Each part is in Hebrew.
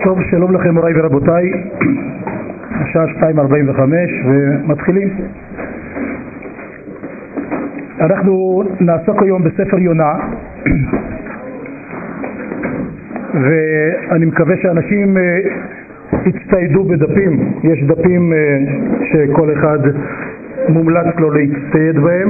טוב, שלום לכם מוריי ורבותיי, השעה 2:45 ומתחילים. אנחנו נעסוק היום בספר יונה, ואני מקווה שאנשים יצטיידו בדפים. יש דפים שכל אחד מומלץ לו להצטייד בהם.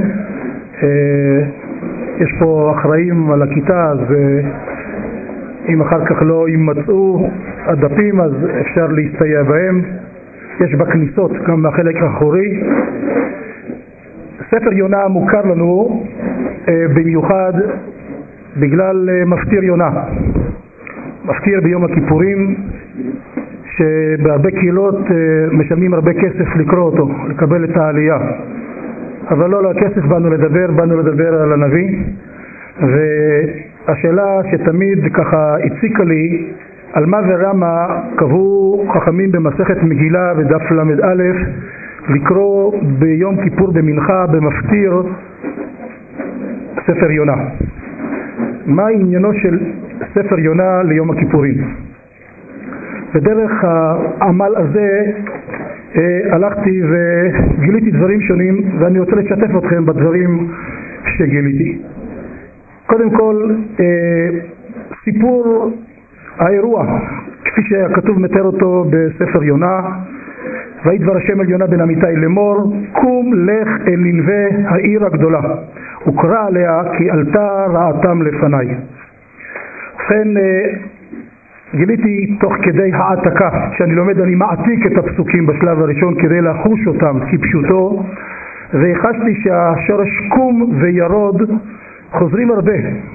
יש פה אחראים על הכיתה, אז אם אחר כך לא יימצאו הדפים אז אפשר להסתייע בהם. יש בכניסות גם מהחלק האחורי. ספר יונה מוכר לנו במיוחד בגלל מפטיר יונה, מפטיר ביום הכיפורים, שבהרבה קהילות משלמים הרבה כסף לקרוא אותו, לקבל את העלייה. אבל לא הכסף באנו לדבר על הנביא. והשאלה שתמיד ככה הציקה לי, על מה ורמה קבעו חכמים במסכת מגילה ודף למד א' לקרוא ביום כיפור במנחה במפטיר ספר יונה? מה עניינו של ספר יונה ליום הכיפורים? ודרך העמל הזה הלכתי וגיליתי דברים שונים, ואני רוצה לשתף אתכם בדברים שגיליתי. קודם כל, סיפור האירוע כפי שהכתוב מתאר אותו בספר יונה. וידבר השם אל יונה בן אמיתי לאמור, קום לך אל נינווה העיר הגדולה וקרא עליה כי עלתה רעתם לפניי. ובכן, גיליתי תוך כדי העתקה, כשאני לומד אני מעתיק את הפסוקים בשלב הראשון כדי לחוש אותם כפשוטו, והחשתי שהשורש קום וירוד חוזרים הרבה,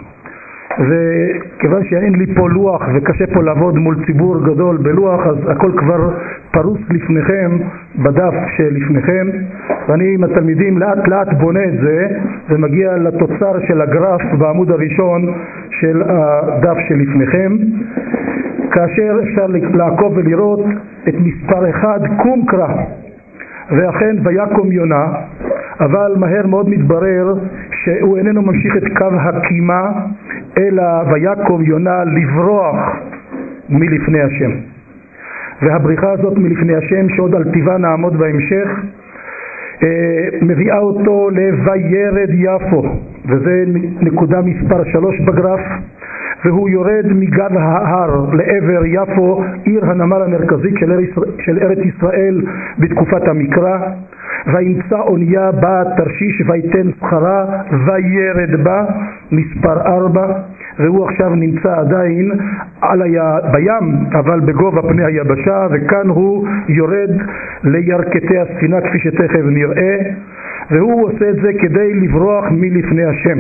וכיוון שאין לי פה לוח וקשה פה לעבוד מול ציבור גדול בלוח, אז הכל כבר פרוס לפניכם בדף שלפניכם, ואני עם התלמידים לאט לאט בונה את זה ומגיע לתוצר של הגרף בעמוד הראשון של הדף שלפניכם, כאשר אפשר לעקוב ולראות את מספר 1, קום קרא. ואכן ויקום יונה, אבל מהר מאוד מתברר שהוא איננו ממשיך את קו הקימה, אלא ויקום יונה לברוח מלפני השם. והבריחה הזאת מלפני השם, שעוד על טיבה נעמוד בהמשך, מביאה אותו לוירד יפו, וזה נקודה מספר 3 בגרף, והוא יורד מגב ההר לעבר יפו, עיר הנמל המרכזית של ארץ ישראל בתקופת המקרא. וימצא אונייה בת תרשיש ויתן שכרה וירד בה, מספר 4, והוא עכשיו נמצא עדיין בים אבל בגובה פני היבשה, וכאן הוא יורד לירכתי הספינה כפי שתכף נראה, והוא עושה את זה כדי לברוח מלפני השם.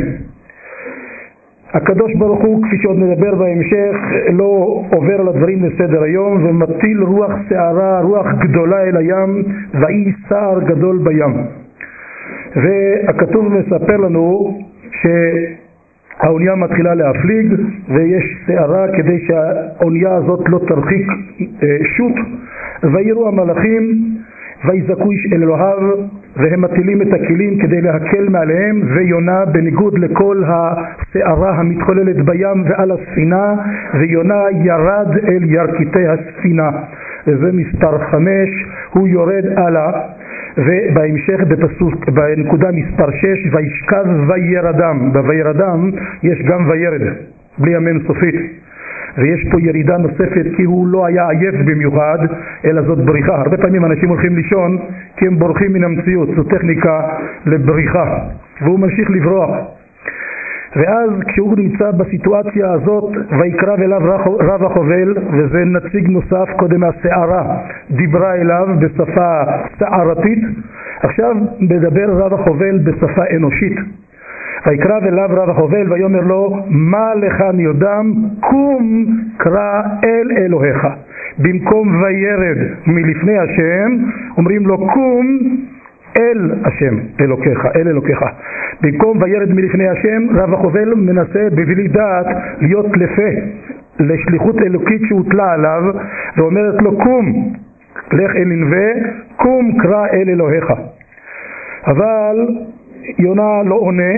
הקדוש ברוך הוא, כפי שעוד נדבר בהמשך, לא עובר על הדברים לסדר היום ומטיל רוח שערה, רוח גדולה אל הים, ויהי סער גדול בים. והכתוב מספר לנו שהאונייה מתחילה להפליג ויש שערה כדי שהאונייה הזאת לא תרחיק שוט. ויראו המלאכים ויזעקו איש אל אלוהיו, והם מטילים את הכלים כדי להקל מעליהם, ויונה בניגוד לכל השערה המתחוללת בים ועל הספינה, ויונה ירד אל ירכתי הספינה, וזה מספר 5, הוא יורד הלאה, ובהמשך בנקודה מספר 6, וישכב וירדם. בוירדם יש גם וירד בלי המם סופית, ויש פה ירידה נוספת כי הוא לא היה עייף במיוחד, אלא זאת בריחה. הרבה פעמים אנשים הולכים לישון כי הם בורחים מן המציאות, זו טכניקה לבריחה, והוא ממשיך לברוח. ואז כשהוא נמצא בסיטואציה הזאת, ויקרב אליו רב החובל, וזה נציג נוסף, קודם השערה דיברה אליו בשפה שערתית, עכשיו מדבר רב החובל בשפה אנושית. ויקרב אליו רב החובל ויאמר לו, מה לך נרדם? קום קרא אל אלוהיך. במקום וירד מלפני השם אומרים לו קום אל השם אלוקיך, אל אלוקיך. במקום וירד מלפני השם, רב החובל מנסה בבלי דעת להיות לפה לשליחות אלוקית שהוטלה עליו, ואומרת לו קום, לך אל נינווה, קום קרא אל אלוהיך. אבל יונה לא עונה,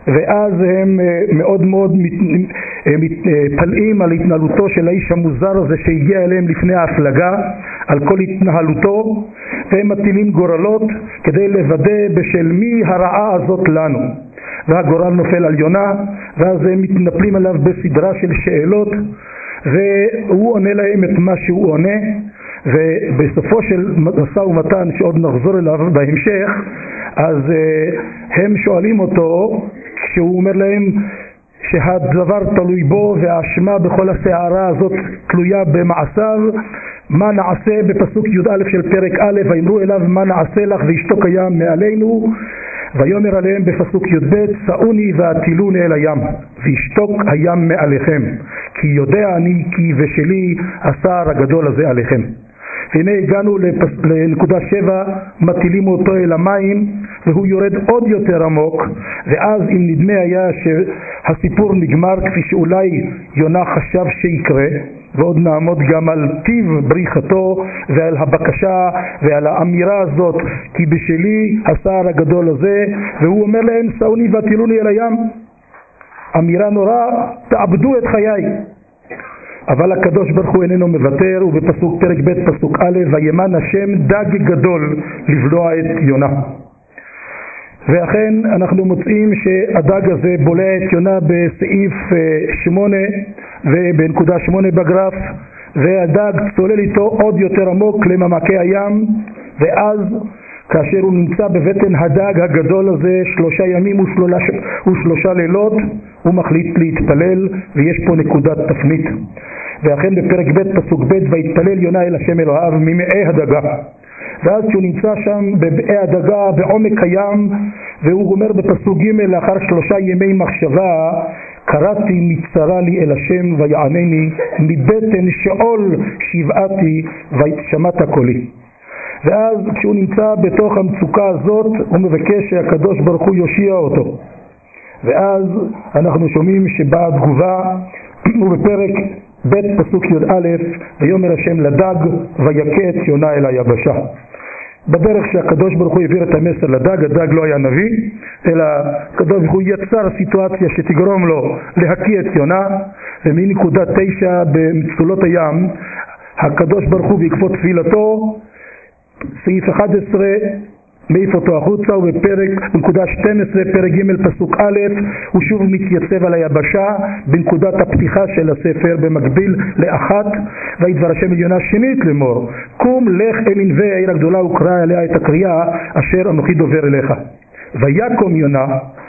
ואז הם מאוד מאוד מתפלאים על התנהלותו של האיש המוזר הזה שהגיע אליהם לפני ההפלגה, על כל התנהלותו, והם מטילים גורלות כדי לוודא בשל מי הרעה הזאת לנו. והגורל נופל על יונה, ואז הם מתנפלים עליו בסדרה של שאלות, והוא עונה להם את מה שהוא עונה, ובסופו של משא ומתן שעוד נחזור אליו בהמשך, אז הם שואלים אותו, כשהוא אומר להם שהדבר תלוי בו והאשמה בכל הסערה הזאת תלויה במעשיו, מה נעשה בפסוק י"א של פרק א', ויאמרו אליו מה נעשה לך וישתוק הים מעלינו, ויאמר עליהם בפסוק י"ב סעוני והטילוני אל הים וישתוק הים מעליכם, כי יודע אני כי ושלי הסער הגדול הזה עליכם. הנה הגענו לנקודה 7, מטילים אותו אל המים והוא יורד עוד יותר עמוק, ואז אם נדמה היה שהסיפור נגמר כפי שאולי יונה חשב שיקרה, ועוד נעמוד גם על טיב בריחתו ועל הבקשה ועל האמירה הזאת כי בשלי הסער הגדול הזה, והוא אומר להם סעוני והטילוני אל הים, אמירה נורא, תאבדו את חיי. אבל הקדוש ברוך הוא איננו מוותר, ובפסוק פרק ב' פסוק א', וימן השם דג גדול לבלוע את יונה. ואכן אנחנו מוצאים שהדג הזה בולע את יונה בסעיף 8 ובנקודה 8 בגרף, והדג צולל איתו עוד יותר עמוק למעמקי הים, ואז כאשר הוא נמצא בבטן הדג הגדול הזה 3 ימים ו3 לילות, הוא מחליט להתפלל, ויש פה נקודת תפנית. ואכן בפרק ב' פסוק ב', ויתפלל יונה אל השם אלוהיו ממעי הדגה. ואז כשהוא נמצא שם במעי הדגה בעומק הים, והוא אומר בפסוק ג', לאחר 3 ימי מחשבה, קראתי מצרה לי אל השם ויענני, מבטן שאול שבעתי ושמעת קולי. ואז כשהוא נמצא בתוך המצוקה הזאת, הוא מבקש שהקדוש ברוך הוא יושיע אותו. ואז אנחנו שומעים שבאה תגובה, ובפרק ב' פסוק י"א, ויאמר השם לדג ויכה את יונה אל היבשה. בדרך שהקדוש ברוך הוא העביר את המסר לדג, הדג לא היה נביא, אלא הקדוש ברוך הוא יצר סיטואציה שתגרום לו להקיא את יונה, ומנקודה 9 במצולות הים, הקדוש ברוך הוא בעקבות תפילתו, סעיף 11, מעיף אותו החוצה, ובנקודה 12 פרק ג' פסוק א', הוא שוב מתייצב על היבשה בנקודת הפתיחה של הספר במקביל לאחת, וידבר השם אל יונה שנית לאמור, קום לך אל נינווה העיר הגדולה וקרא עליה את הקריאה אשר אנוכי דובר אליך. ויקום יונה,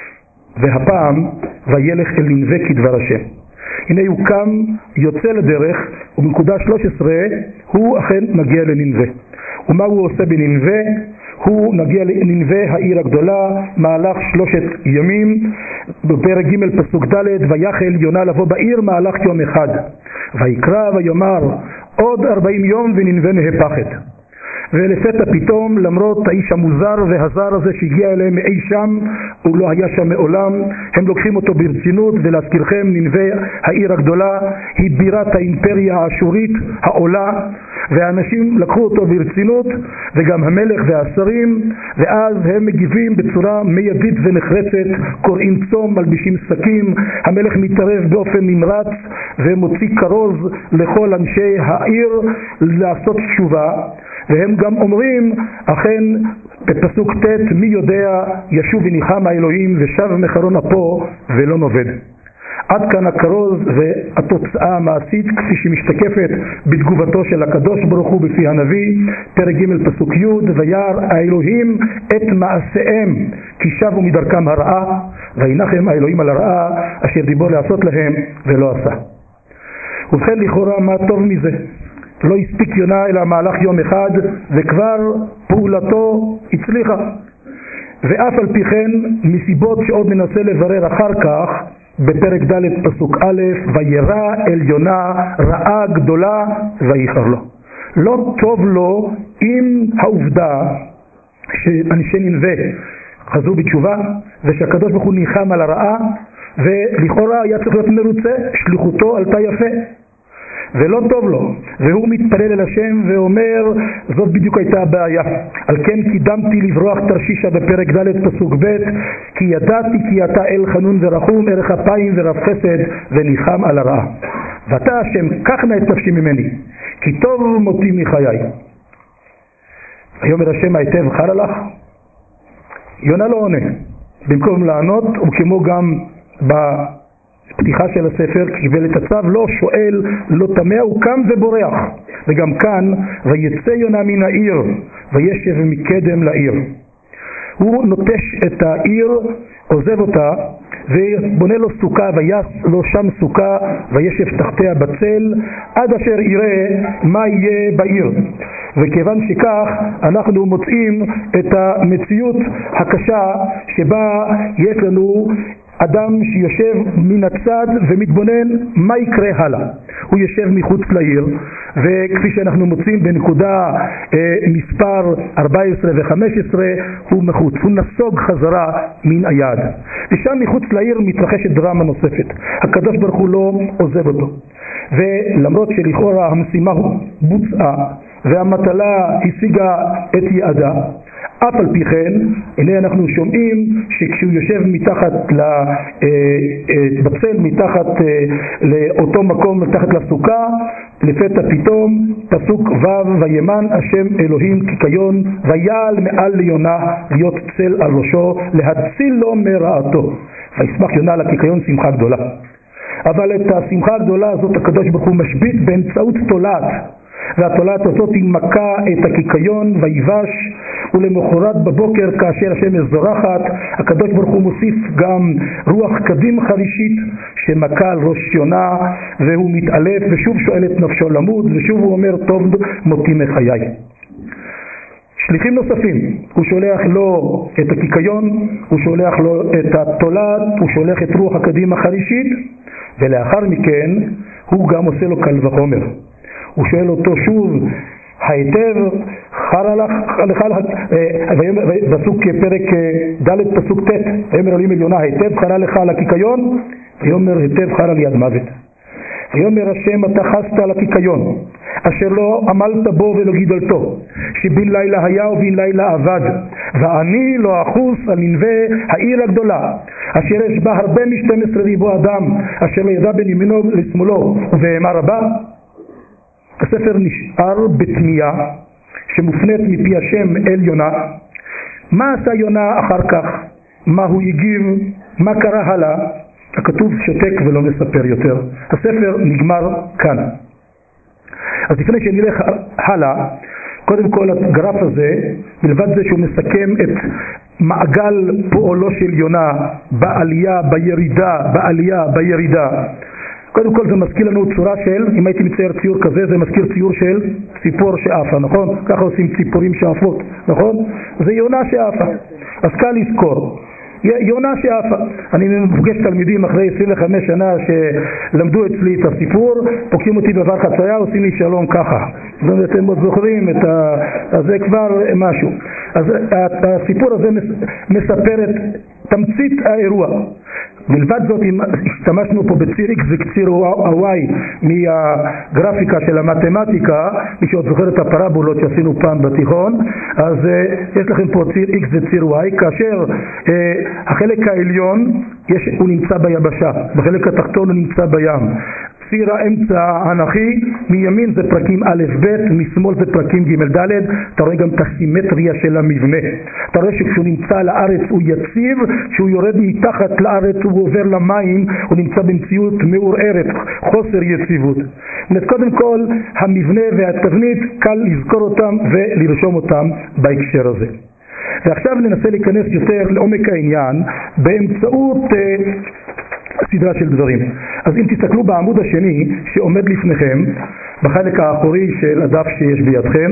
והפעם וילך אל נינווה כדבר השם. הנה הוא קם, יוצא לדרך, ובנקודה 13 הוא אכן מגיע לנינווה. ומה הוא עושה בנינווה? הוא נגיע לנינווה העיר הגדולה, מהלך 3 ימים, בפרק ג' פסוק ד', ויחל יונה לבוא בעיר מהלך יום אחד, ויקרא ויאמר עוד 40 יום ונינווה נהפכת. ולפתע פתאום, למרות האיש המוזר והזר הזה שהגיע אליהם מאי שם, הוא לא היה שם מעולם, הם לוקחים אותו ברצינות. ולהזכירכם, נינווה העיר הגדולה היא בירת האימפריה האשורית העולה, והאנשים לקחו אותו ברצינות, וגם המלך והשרים, ואז הם מגיבים בצורה מיידית ונחרצת, קוראים צום, מלבישים שקים, המלך מתערב באופן נמרץ ומוציא כרוז לכל אנשי העיר לעשות תשובה. והם גם אומרים, אכן בפסוק ט', מי יודע ישוב וניחם האלוהים ושב מחרון אפו ולא נובד. עד כאן הכרוז והתוצאה המעשית כפי שמשתקפת בתגובתו של הקדוש ברוך הוא בפי הנביא, פרק ג' פסוק י', וירא האלוהים את מעשיהם כי שבו מדרכם הרעה, וינחם האלוהים על הרעה אשר דיבור לעשות להם ולא עשה. ובכן לכאורה מה טוב מזה? לא הספיק יונה אלא מהלך יום אחד וכבר פעולתו הצליחה. ואף על פי כן, מסיבות שעוד ננסה לברר אחר כך, בפרק ד' פסוק א', וירא אל יונה רעה גדולה ויחר לו. לא טוב לו עם העובדה שאנשי נינווה חזרו בתשובה, ושהקדוש ברוך הוא ניחם על הרעה, ולכאורה היה צריך להיות מרוצה, שליחותו עלתה יפה. ולא טוב לו, והוא מתפלל אל השם ואומר, זאת בדיוק הייתה הבעיה. על כן קידמתי לברוח תרשישה בפרק ד' פסוק ב', כי ידעתי כי אתה אל חנון ורחום, ערך אפיים ורב חסד וניחם על הרעה. ואתה השם, קח נא את נפשי ממני, כי טוב מותי מחיי. ויאמר השם, היטב חלה לך? יונה לא עונה. במקום לענות, וכמו גם בפתיחה של הספר, קיבל את הצו, לא שואל, לא תמה, הוא קם ובורח. וגם כאן, ויצא יונה מן העיר, וישב מקדם לעיר. הוא נוטש את העיר, עוזב אותה, ובונה לו סוכה, ויעש לו שם סוכה, וישב תחתיה בצל, עד אשר יראה מה יהיה בעיר. וכיוון שכך, אנחנו מוצאים את המציאות הקשה שבה יש לנו אדם שיושב מן הצד ומתבונן מה יקרה הלאה. הוא יושב מחוץ לעיר, וכפי שאנחנו מוצאים בנקודה מספר 14 ו-15, הוא מחוץ, הוא נסוג חזרה מן היעד. ושם מחוץ לעיר מתרחשת דרמה נוספת. הקדוש ברוך הוא לא עוזב אותו. ולמרות שלכאורה המשימה בוצעה, והמטלה השיגה את יעדה, אף על פי כן, הנה אנחנו שומעים שכשהוא יושב מתחת בצל, מתחת לאותו מקום, מתחת לסוכה, לפתע פתאום, פסוק ו' וימן השם אלוהים כקיון, ויעל מעל ליונה להיות צל על ראשו, להציל לו מרעתו. וישמח יונה על הכקיון שמחה גדולה. אבל את השמחה הגדולה הזאת הקדוש ברוך הוא משבית באמצעות תולעת. והתולעת הזאת היא מכה את הכיקיון ויבש, ולמחרת בבוקר כאשר השמש זורחת, הקדוש ברוך הוא מוסיף גם רוח קדים חרישית שמכה על ראש יונה, והוא מתעלף ושוב שואל את נפשו למות, ושוב הוא אומר טוב מותי מחיי. שליחים נוספים, הוא שולח לו את הכיקיון, הוא שולח לו את התולעת, הוא שולח את רוח הקדים החרישית, ולאחר מכן הוא גם עושה לו קל וחומר. הוא שואל אותו שוב, היטב חרה לך, פסוק פרק ד' פסוק ט', ויאמר אלוהים אל יונה, היטב חרה לך על הכיקיון? ויאמר היטב חרה לי עד מוות. ויאמר השם, אתה חסת על הכיקיון, אשר לא עמלת בו ולא גידלתו, שבין לילה היה ובין לילה עבד, ואני לא אחוס על ננבה העיר הגדולה, אשר יש בה הרבה מ12 ריבוע אדם, אשר לא ידע בין ימינו לשמאלו, ובהמה רבה. הספר נשאר בתמיהה שמופנית מפי השם אל יונה. מה עשה יונה אחר כך? מה הוא הגיב? מה קרה הלאה? הכתוב שותק ולא מספר יותר. הספר נגמר כאן. אז לפני שנלך הלאה, קודם כל הגרף הזה, מלבד זה שהוא מסכם את מעגל פועלו של יונה בעלייה, בירידה, בעלייה, בירידה. קודם כל זה מזכיר לנו צורה של, אם הייתי מצייר ציור כזה, זה מזכיר ציור של ציפור שאפה, נכון? ככה עושים ציפורים שאפות, נכון? זה יונה שאפה. אז קל לזכור. יונה שאפה. אני מפגש תלמידים אחרי 25 שנה שלמדו אצלי את הסיפור, פוגשים אותי בעבר חצייה, עושים לי שלום ככה. אתם עוד זוכרים את זה כבר משהו. אז הסיפור הזה מספר את תמצית האירוע. מלבד זאת, אם השתמשנו פה בציר X וקציר Y מהגרפיקה של המתמטיקה, מי שעוד זוכר את הפרבולות שעשינו פעם בתיכון, אז יש לכם פה ציר X וציר Y, כאשר החלק העליון הוא נמצא ביבשה, בחלק התחתון הוא נמצא בים. ציר האמצע האנכי, מימין זה פרקים א' ב', משמאל זה פרקים ג' ד'. אתה רואה גם את הסימטריה של המבנה. אתה רואה שכשהוא נמצא על הארץ הוא יציב, כשהוא יורד מתחת לארץ הוא עובר למים, הוא נמצא במציאות מעורערת, חוסר יציבות. קודם כל המבנה והתבנית קל לזכור אותם ולרשום אותם בהקשר הזה. ועכשיו ננסה להיכנס יותר לעומק העניין באמצעות סדרה של דברים. אז אם תסתכלו בעמוד השני שעומד לפניכם, בחלק האחורי של הדף שיש בידכם,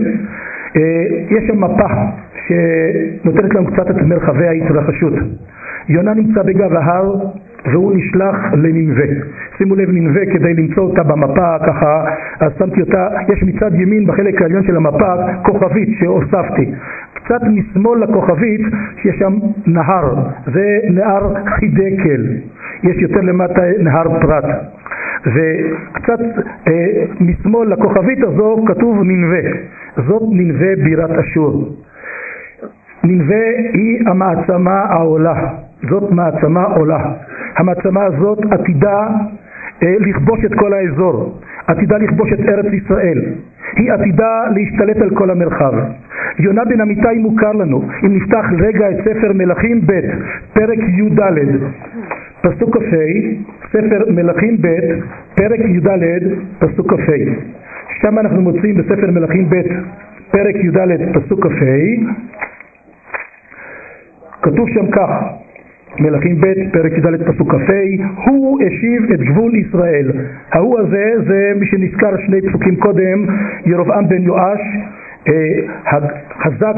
יש שם מפה שנותנת לנו קצת את מרחבי ההתרחשות. יונה נמצא בגב ההר והוא נשלח לנינווה. שימו לב, נינווה, כדי למצוא אותה במפה ככה, אז שמתי אותה, יש מצד ימין בחלק העליון של המפה כוכבית שהוספתי. קצת משמאל לכוכבית שיש שם נהר, זה נהר חידקל. יש יותר למטה נהר פרת. וקצת משמאל לכוכבית הזו כתוב נינווה. זאת נינווה בירת אשור. נינווה היא המעצמה העולה, זאת מעצמה עולה. המעצמה הזאת עתידה לכבוש את כל האזור, עתידה לכבוש את ארץ ישראל, היא עתידה להשתלט על כל המרחב. יונה בן אמיתי מוכר לנו. אם נפתח רגע את ספר מלכים ב' פרק י"ד פסוק כ"ה, ספר מלכים ב' פרק י"ד פסוק כ"ה, שם אנחנו מוצאים בספר מלכים ב' פרק י"ד פסוק כ"ה, כתוב שם כך, מלכים ב' פרק י"ד פסוק כ"ה, הוא השיב את גבול ישראל. ההוא הזה זה מי שנזכר שני פסוקים קודם, ירבעם בן יואש, החזק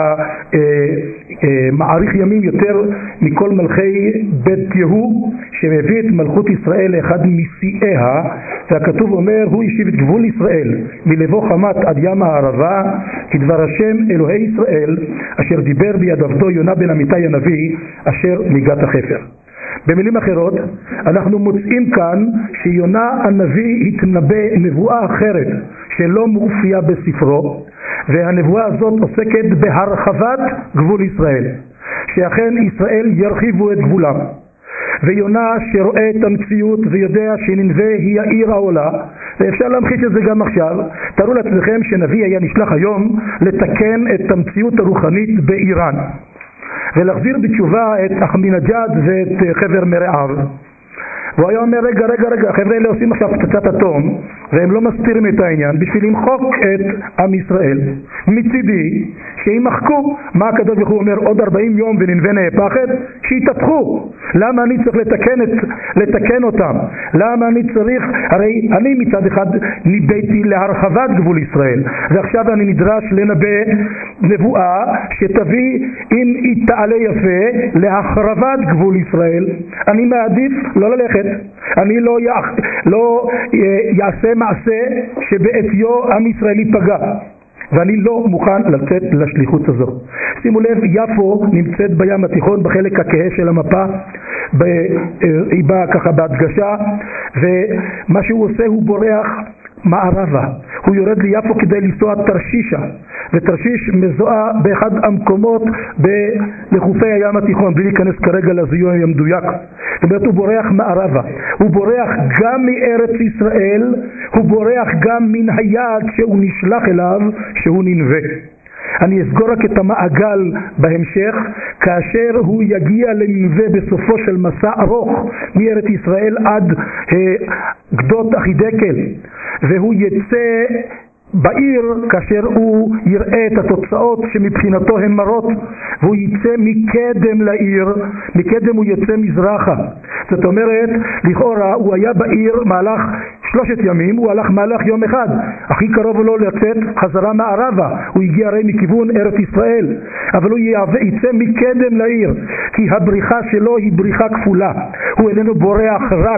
והמעריך ימים יותר מכל מלכי בית יהוא, שמביא את מלכות ישראל לאחד משיאיה, והכתוב אומר הוא השיב את גבול ישראל מלבוא חמת עד ים הערבה, כדבר השם אלוהי ישראל אשר דיבר ביד עבדו יונה בן אמיתי הנביא אשר מגת החפר. במילים אחרות, אנחנו מוצאים כאן שיונה הנביא התנבא נבואה אחרת שלא מופיעה בספרו, והנבואה הזאת עוסקת בהרחבת גבול ישראל, שאכן ישראל ירחיבו את גבולם. ויונה שרואה את המציאות ויודע שנינווה היא העיר העולה, ואפשר להמחיש את זה גם עכשיו. תארו לעצמכם שנביא היה נשלח היום לתקן את המציאות הרוחנית באיראן ולהחזיר בתשובה את אחמדינג'אד ואת חבר מרעיו. והוא היה אומר רגע, החבר'ה האלה עושים עכשיו פצצת אטום והם לא מסתירים את העניין בשביל למחוק את עם ישראל. מצידי שימחקו. מה הקדוש ברוך הוא אומר? עוד 40 יום ונינווה נהפכת? שיתהפכו. למה אני צריך לתקן אותם? למה אני צריך? הרי אני מצד אחד ניבאתי להרחבת גבול ישראל, ועכשיו אני נדרש לנבא נבואה שתביא, אם היא תעלה יפה, להחרבת גבול ישראל. אני מעדיף לא ללכת. אני לא יעשה מעשה שבעטיו עם ישראל ייפגע, ואני לא מוכן לצאת לשליחות הזו. שימו לב, יפו נמצאת בים התיכון בחלק הכהה של המפה, היא באה ככה בהדגשה, ומה שהוא עושה הוא בורח מערבה. הוא יורד ליפו כדי לנסוע תרשישה, ותרשיש מזוהה באחד המקומות לחופי הים התיכון, בלי להיכנס כרגע לזיהוי המדויק. זאת אומרת, הוא בורח מערבה, הוא בורח גם מארץ ישראל, הוא בורח גם מן היעד שהוא נשלח אליו, שהוא נינווה. אני אסגור רק את המעגל בהמשך, כאשר הוא יגיע לנינווה בסופו של מסע ארוך מארץ ישראל עד גדות אחידקל, והוא יצא בעיר כאשר הוא יראה את התוצאות שמבחינתו הן מרות, והוא יצא מקדם לעיר, מקדם הוא יצא מזרחה. זאת אומרת, לכאורה הוא היה בעיר מהלך 3 ימים, הוא הלך מהלך יום אחד. הכי קרוב לו לצאת חזרה מערבה, הוא הגיע הרי מכיוון ארץ ישראל, אבל הוא יצא מקדם לעיר, כי הבריחה שלו היא בריחה כפולה. הוא איננו בורח רק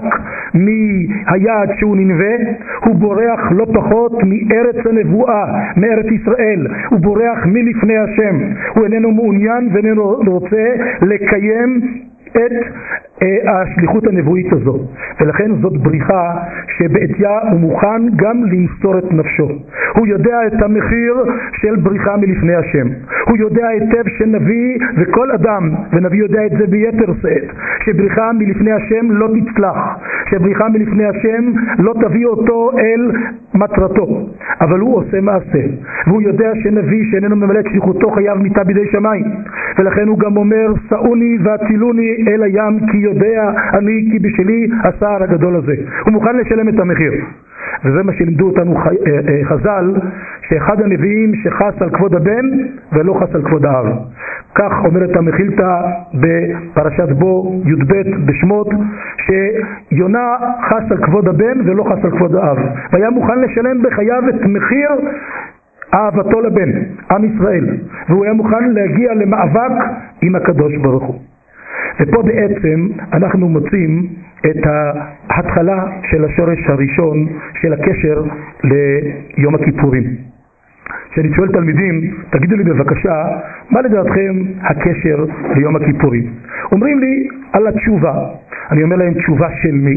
מהיעד שהוא נינווה, הוא בורח לא פחות מארץ הנבואה, מארץ ישראל. הוא בורח מלפני השם, הוא איננו מעוניין ואיננו רוצה לקיים את השליחות הנבואית הזו, ולכן זאת בריחה שבעטיה הוא מוכן גם למסור את נפשו. הוא יודע את המחיר של בריחה מלפני השם, הוא יודע היטב שנביא וכל אדם, ונביא יודע את זה ביתר שאת, שבריחה מלפני השם לא תצלח, שבריחה מלפני השם לא תביא אותו אל מטרתו. אבל הוא עושה מעשה, והוא יודע שנביא שאיננו ממלא את שליחותו חייב מיתה בידי שמיים, ולכן הוא גם אומר סעוני והצילוני אל הים, כי יודע אני כי בשלי הסער הגדול הזה. הוא מוכן לשלם את המחיר. וזה מה שלימדו אותנו חז"ל, שאחד הנביאים שחס על כבוד הבן ולא חס על כבוד האב. כך אומרת המחילתא בפרשת בו י"ב בשמות, שיונה חס על כבוד הבן ולא חס על כבוד האב, והיה מוכן לשלם בחייו את מחיר אהבתו לבן, עם ישראל, והוא היה מוכן להגיע למאבק עם הקדוש ברוך הוא. ופה בעצם אנחנו מוצאים את ההתחלה של השורש הראשון של הקשר ליום הכיפורים. כשאני שואל תלמידים, תגידו לי בבקשה, מה לדעתכם הקשר ליום הכיפורים? אומרים לי על התשובה. אני אומר להם, תשובה של מי?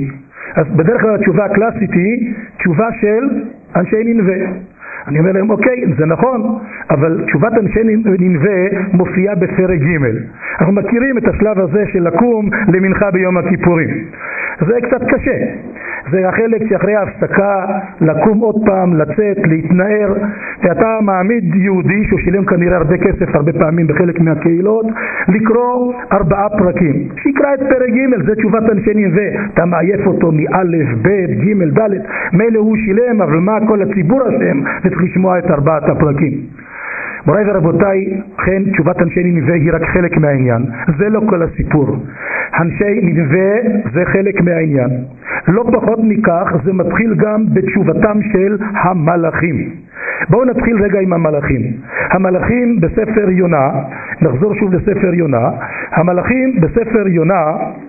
אז בדרך כלל התשובה הקלאסית היא תשובה של אנשי נינווה. אני אומר להם, אוקיי, זה נכון, אבל תשובת אנשי נינווה מופיעה בפרק ג'. אנחנו מכירים את השלב הזה של לקום למנחה ביום הכיפורים. זה קצת קשה. זה החלק שאחרי ההפסקה לקום עוד פעם, לצאת, להתנער, ואתה מעמיד יהודי שהוא שילם כנראה הרבה כסף הרבה פעמים בחלק מהקהילות, לקרוא 4 פרקים. שיקרא את פרק ג', זה תשובת אנשי נינווה. אתה מעייף אותו מאלף, ב', ג', ד', מילא הוא שילם, אבל מה כל הציבור השם וצריך לשמוע את 4 הפרקים. מוריי ורבותיי, כן, תשובת אנשי נינווה היא רק חלק מהעניין. זה לא כל הסיפור. אנשי נינווה זה חלק מהעניין. לא פחות מכך, זה מתחיל גם בתשובתם של המלאכים. בואו נתחיל רגע עם המלאכים. המלאכים בספר יונה, נחזור שוב לספר יונה, המלאכים בספר יונה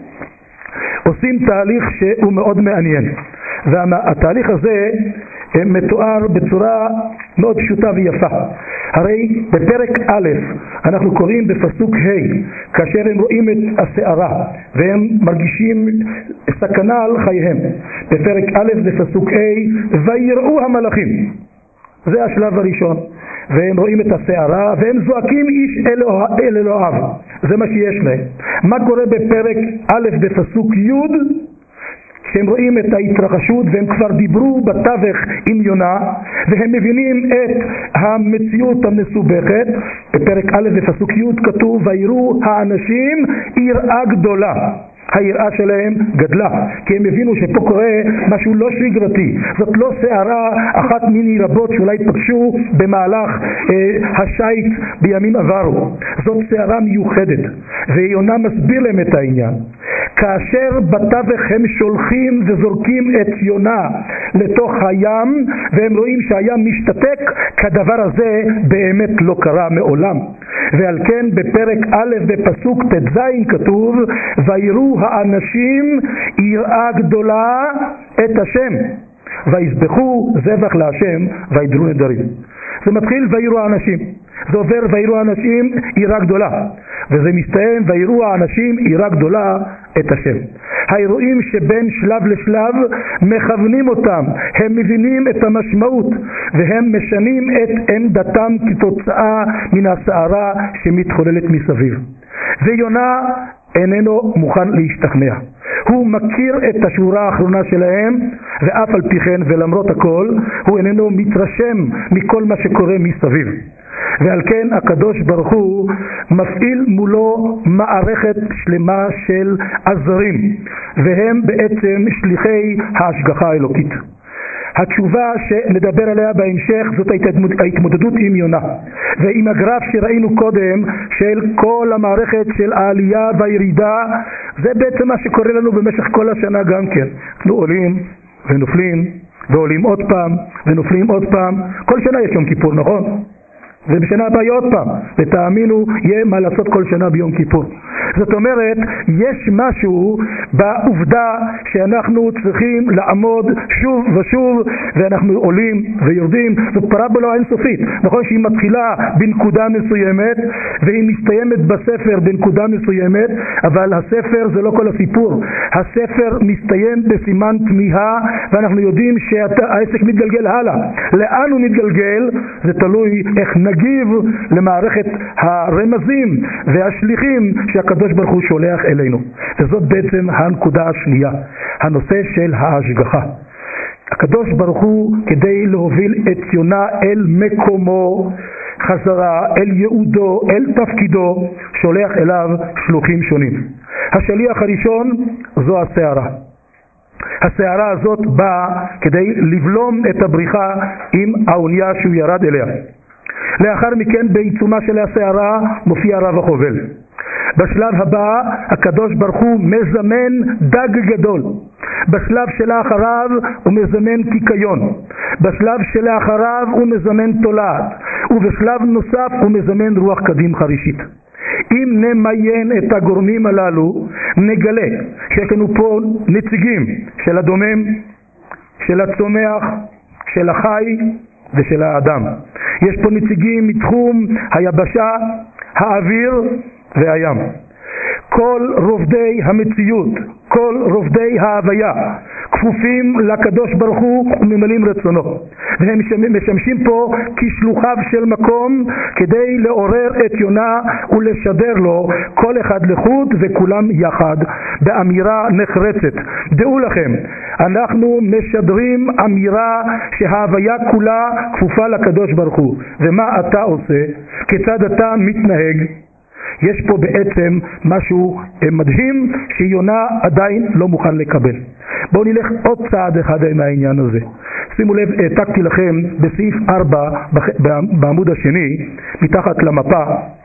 עושים תהליך שהוא מאוד מעניין. והתהליך הזה מתואר בצורה מאוד פשוטה ויפה. הרי בפרק א' אנחנו קוראים בפסוק ה', כאשר הם רואים את הסערה והם מרגישים סכנה על חייהם. בפרק א' בפסוק ה', ויראו המלאכים. זה השלב הראשון. והם רואים את הסערה והם זועקים איש אל אלוהיו. זה מה שיש להם. מה קורה בפרק א' בפסוק י'? כשהם רואים את ההתרחשות והם כבר דיברו בתווך עם יונה והם מבינים את המציאות המסובכת, בפרק א' בפסוק י' כתוב ויראו האנשים יראה גדולה. היראה שלהם גדלה, כי הם הבינו שפה קורה משהו לא שגרתי. זאת לא שערה אחת מיני רבות שאולי פגשו במהלך השייט בימים עברו. זאת שערה מיוחדת, ויונה מסביר להם את העניין. כאשר בתווך הם שולחים וזורקים את יונה לתוך הים והם רואים שהים משתתק, כדבר הזה באמת לא קרה מעולם. ועל כן בפרק א' בפסוק ט"ז כתוב ויראו האנשים יראה גדולה את השם ויזבחו זבח להשם וידרו נדרים. זה מתחיל ויראו האנשים, זה עובר ויראו האנשים יראה גדולה, וזה מסתיים ויראו האנשים יראה גדולה את השם. האירועים שבין שלב לשלב מכוונים אותם, הם מבינים את המשמעות והם משנים את עמדתם כתוצאה מן הסערה שמתחוללת מסביב. ויונה איננו מוכן להשתכנע. הוא מכיר את השורה האחרונה שלהם, ואף על פי כן ולמרות הכל הוא איננו מתרשם מכל מה שקורה מסביב. ועל כן הקדוש ברוך הוא מפעיל מולו מערכת שלמה של עזרים, והם בעצם שליחי ההשגחה האלוקית. התשובה שנדבר עליה בהמשך זאת ההתמודדות עם יונה, ועם הגרף שראינו קודם של כל המערכת של העלייה והירידה. זה בעצם מה שקורה לנו במשך כל השנה גם כן. אנחנו עולים ונופלים ועולים עוד פעם ונופלים עוד פעם. כל שנה יש יום כיפור, נכון? ובשנה הבאה עוד פעם, ותאמינו יהיה מה לעשות כל שנה ביום כיפור. זאת אומרת, יש משהו בעובדה שאנחנו צריכים לעמוד שוב ושוב, ואנחנו עולים ויורדים. זאת פרבולה אינסופית. נכון שהיא מתחילה בנקודה מסוימת והיא מסתיימת בספר בנקודה מסוימת, אבל הספר זה לא כל הסיפור. הספר מסתיים בסימן תמיהה, ואנחנו יודעים שהעסק מתגלגל הלאה. לאן הוא מתגלגל? זה תלוי איך נגיב למערכת הרמזים והשליחים שהקדוש ברוך הוא שולח אלינו. וזאת בעצם הנקודה השנייה, הנושא של ההשגחה. הקדוש ברוך הוא כדי להוביל את יונה אל מקומו חזרה, אל יעודו, אל תפקידו, שולח אליו שלוחים שונים. השליח הראשון זו הסערה. הסערה הזאת באה כדי לבלום את הבריחה עם האונייה שהוא ירד אליה. לאחר מכן בעיצומה של הסערה מופיע רב החובל. בשלב הבא הקדוש ברוך הוא מזמן דג גדול. בשלב שלאחריו הוא מזמן קיקיון. בשלב שלאחריו הוא מזמן תולעת. ובשלב נוסף הוא מזמן רוח קדים חרישית. אם נמיין את הגורמים הללו נגלה שיש לנו פה נציגים של הדומם, של הצומח, של החי ושל האדם. יש פה נציגים מתחום היבשה, האוויר והים. כל רובדי המציאות, כל רובדי ההוויה, כפופים לקדוש ברוך הוא וממלאים רצונו, והם משמשים פה כשלוחיו של מקום כדי לעורר את יונה ולשדר לו כל אחד לחוד וכולם יחד באמירה נחרצת. דעו לכם, אנחנו משדרים אמירה שההוויה כולה כפופה לקדוש ברוך הוא. ומה אתה עושה? כיצד אתה מתנהג? יש פה בעצם משהו מדהים שיונה עדיין לא מוכן לקבל. בואו נלך עוד צעד אחד עם העניין הזה. שימו לב, העתקתי לכם בסעיף 4 בעמוד השני מתחת למפה,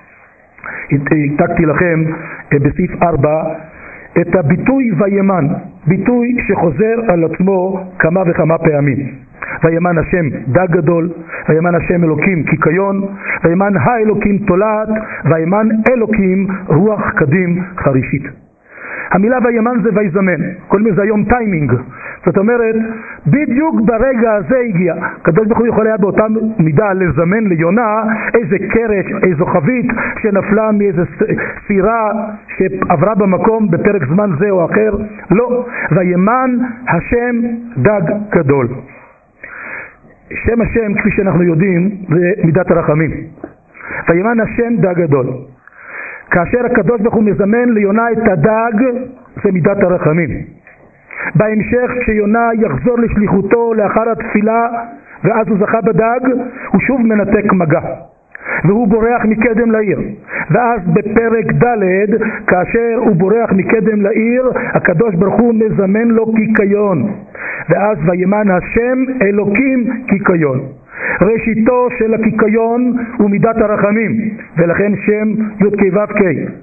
העתקתי לכם בסעיף 4 את הביטוי וימן, ביטוי שחוזר על עצמו כמה וכמה פעמים. וימן השם דג גדול, וימן השם אלוקים קיקיון, וימן האלוקים תולעת, וימן אלוקים רוח קדים חרישית. המילה וימן זה ויזמן, כל מיני זה היום טיימינג, זאת אומרת בדיוק ברגע הזה הגיע. הקדוש ברוך הוא יכול היה באותה מידה לזמן ליונה איזה קרש, איזו חבית שנפלה מאיזה סירה שעברה במקום בפרק זמן זה או אחר. לא, וימן השם דג גדול. שם השם כפי שאנחנו יודעים זה מידת הרחמים. וימן השם דג גדול. כאשר הקדוש ברוך הוא מזמן ליונה את הדג זה מידת הרחמים. בהמשך כשיונה יחזור לשליחותו לאחר התפילה ואז הוא זכה בדג, הוא שוב מנתק מגע והוא בורח מקדם לעיר. ואז בפרק ד' כאשר הוא בורח מקדם לעיר הקדוש ברוך הוא מזמן לו קיקיון, ואז וימן השם אלוקים קיקיון. ראשיתו של הקיקיון הוא מידת הרחמים, ולכן שם י' כ' ו' כ'.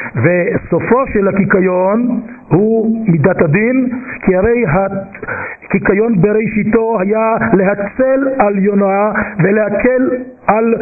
וסופו של הקיקיון הוא מידת הדין, כי הרי הקיקיון בראשיתו היה להצל על יונה ולהקל על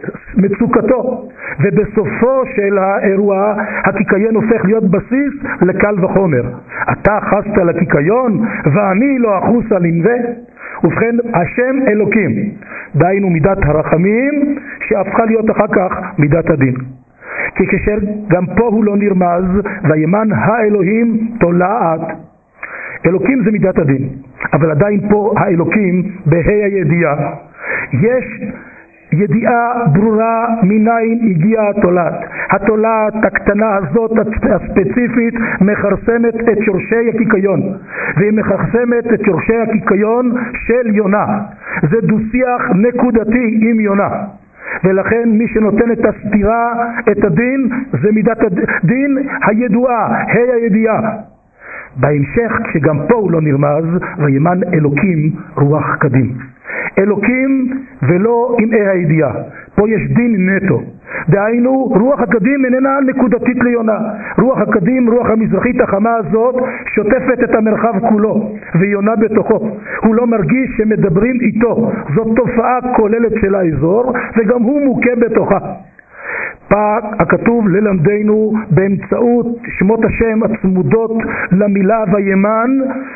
מצוקתו, ובסופו של האירוע הקיקיון הופך להיות בסיס לקל וחומר. אתה חסת לקיקיון ואני לא אחוס על ננבה. ובכן השם אלוקים, דהיינו מידת הרחמים שהפכה להיות אחר כך מידת הדין. כי כאשר גם פה הוא לא נרמז, וימן האלוהים תולעת. אלוקים זה מידת הדין, אבל עדיין פה האלוקים בה"א הידיעה. יש ידיעה ברורה מניין הגיעה התולעת. התולעת הקטנה הזאת הספציפית מכרסמת את שורשי הקיקיון, והיא מכרסמת את שורשי הקיקיון של יונה. זה דו-שיח נקודתי עם יונה, ולכן מי שנותן את הסתירה, את הדין, זה מידת הדין הידועה, ה"א הידיעה. בהמשך כשגם פה הוא לא נרמז, וימן אלוקים רוח קדים. אלוקים ולא עם ה"א הידיעה. פה יש דין נטו. דהיינו רוח הקדים איננה נקודתית ליונה. רוח הקדים, רוח המזרחית החמה הזאת שוטפת את המרחב כולו, ויונה בתוכו. הוא לא מרגיש שמדברים איתו. זאת תופעה כוללת של האזור, וגם הוא מוכה בתוכה. פעם הכתוב ללמדנו באמצעות שמות השם הצמודות למילה וימן,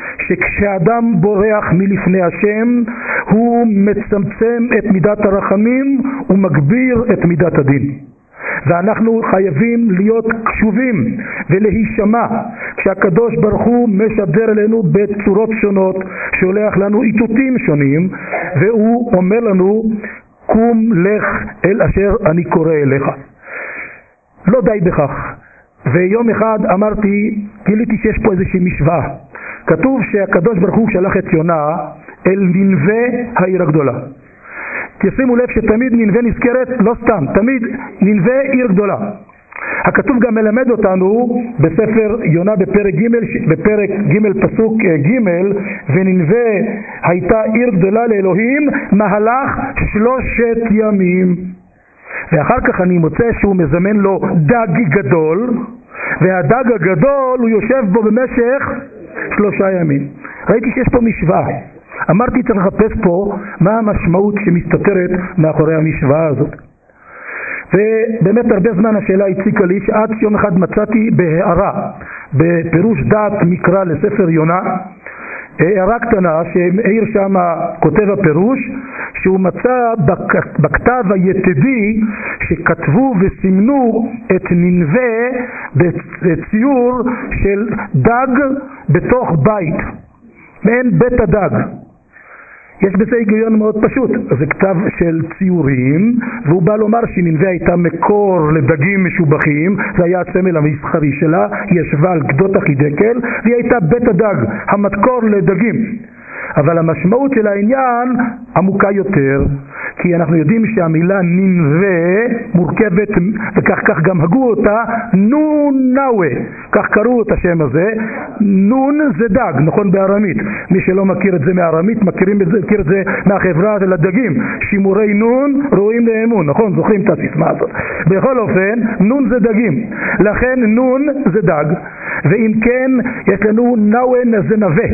שכשאדם בורח מלפני השם הוא מצמצם את מידת הרחמים ומגביר את מידת הדין. ואנחנו חייבים להיות קשובים ולהישמע כשהקדוש ברוך הוא משדר אלינו בצורות שונות, שולח לנו איתותים שונים, והוא אומר לנו קום לך אל אשר אני קורא אליך. לא די בכך. ויום אחד גיליתי שיש פה איזושהי משוואה. כתוב שהקדוש ברוך הוא שלח את יונה אל נינווה העיר הגדולה. תשימו לב שתמיד נינווה נזכרת, לא סתם, תמיד נינווה עיר גדולה. הכתוב גם מלמד אותנו בספר יונה בפרק ג' פסוק ג', ונינווה הייתה עיר גדולה לאלוהים מהלך 3 ימים. ואחר כך אני מוצא שהוא מזמן לו דג גדול, והדג הגדול הוא יושב בו במשך 3 ימים. ראיתי שיש פה משוואה. אמרתי צריך לחפש פה מה המשמעות שמסתתרת מאחורי המשוואה הזאת. ובאמת הרבה זמן השאלה הציקה לי, שעד שיום אחד מצאתי בהערה בפירוש דעת מקרא לספר יונה, הערה קטנה שמאיר שם כותב הפירוש, שהוא מצא בכתב היתדי שכתבו וסימנו את נינווה בציור של דג בתוך בית. מעין בית הדג. יש בזה היגיון מאוד פשוט, זה כתב של ציורים, והוא בא לומר שנינווה הייתה מקור לדגים משובחים, זה היה הסמל המסחרי שלה, היא ישבה על גדות החידקל, והיא הייתה בית הדג, המתקור לדגים. אבל המשמעות של העניין עמוקה יותר, כי אנחנו יודעים שהמילה נינווה מורכבת, וכך גם הגו אותה, נון נאווה, כך קראו את השם הזה. נון זה דג, נכון בארמית, מי שלא מכיר את זה מארמית מכיר את זה מהחברה של הדגים, שימורי נון רואים לאמון, נכון? זוכרים את הסיסמה הזאת. בכל אופן, נון זה דגים, לכן נון זה דג, ואם כן יש לנו נאווה זה נווה,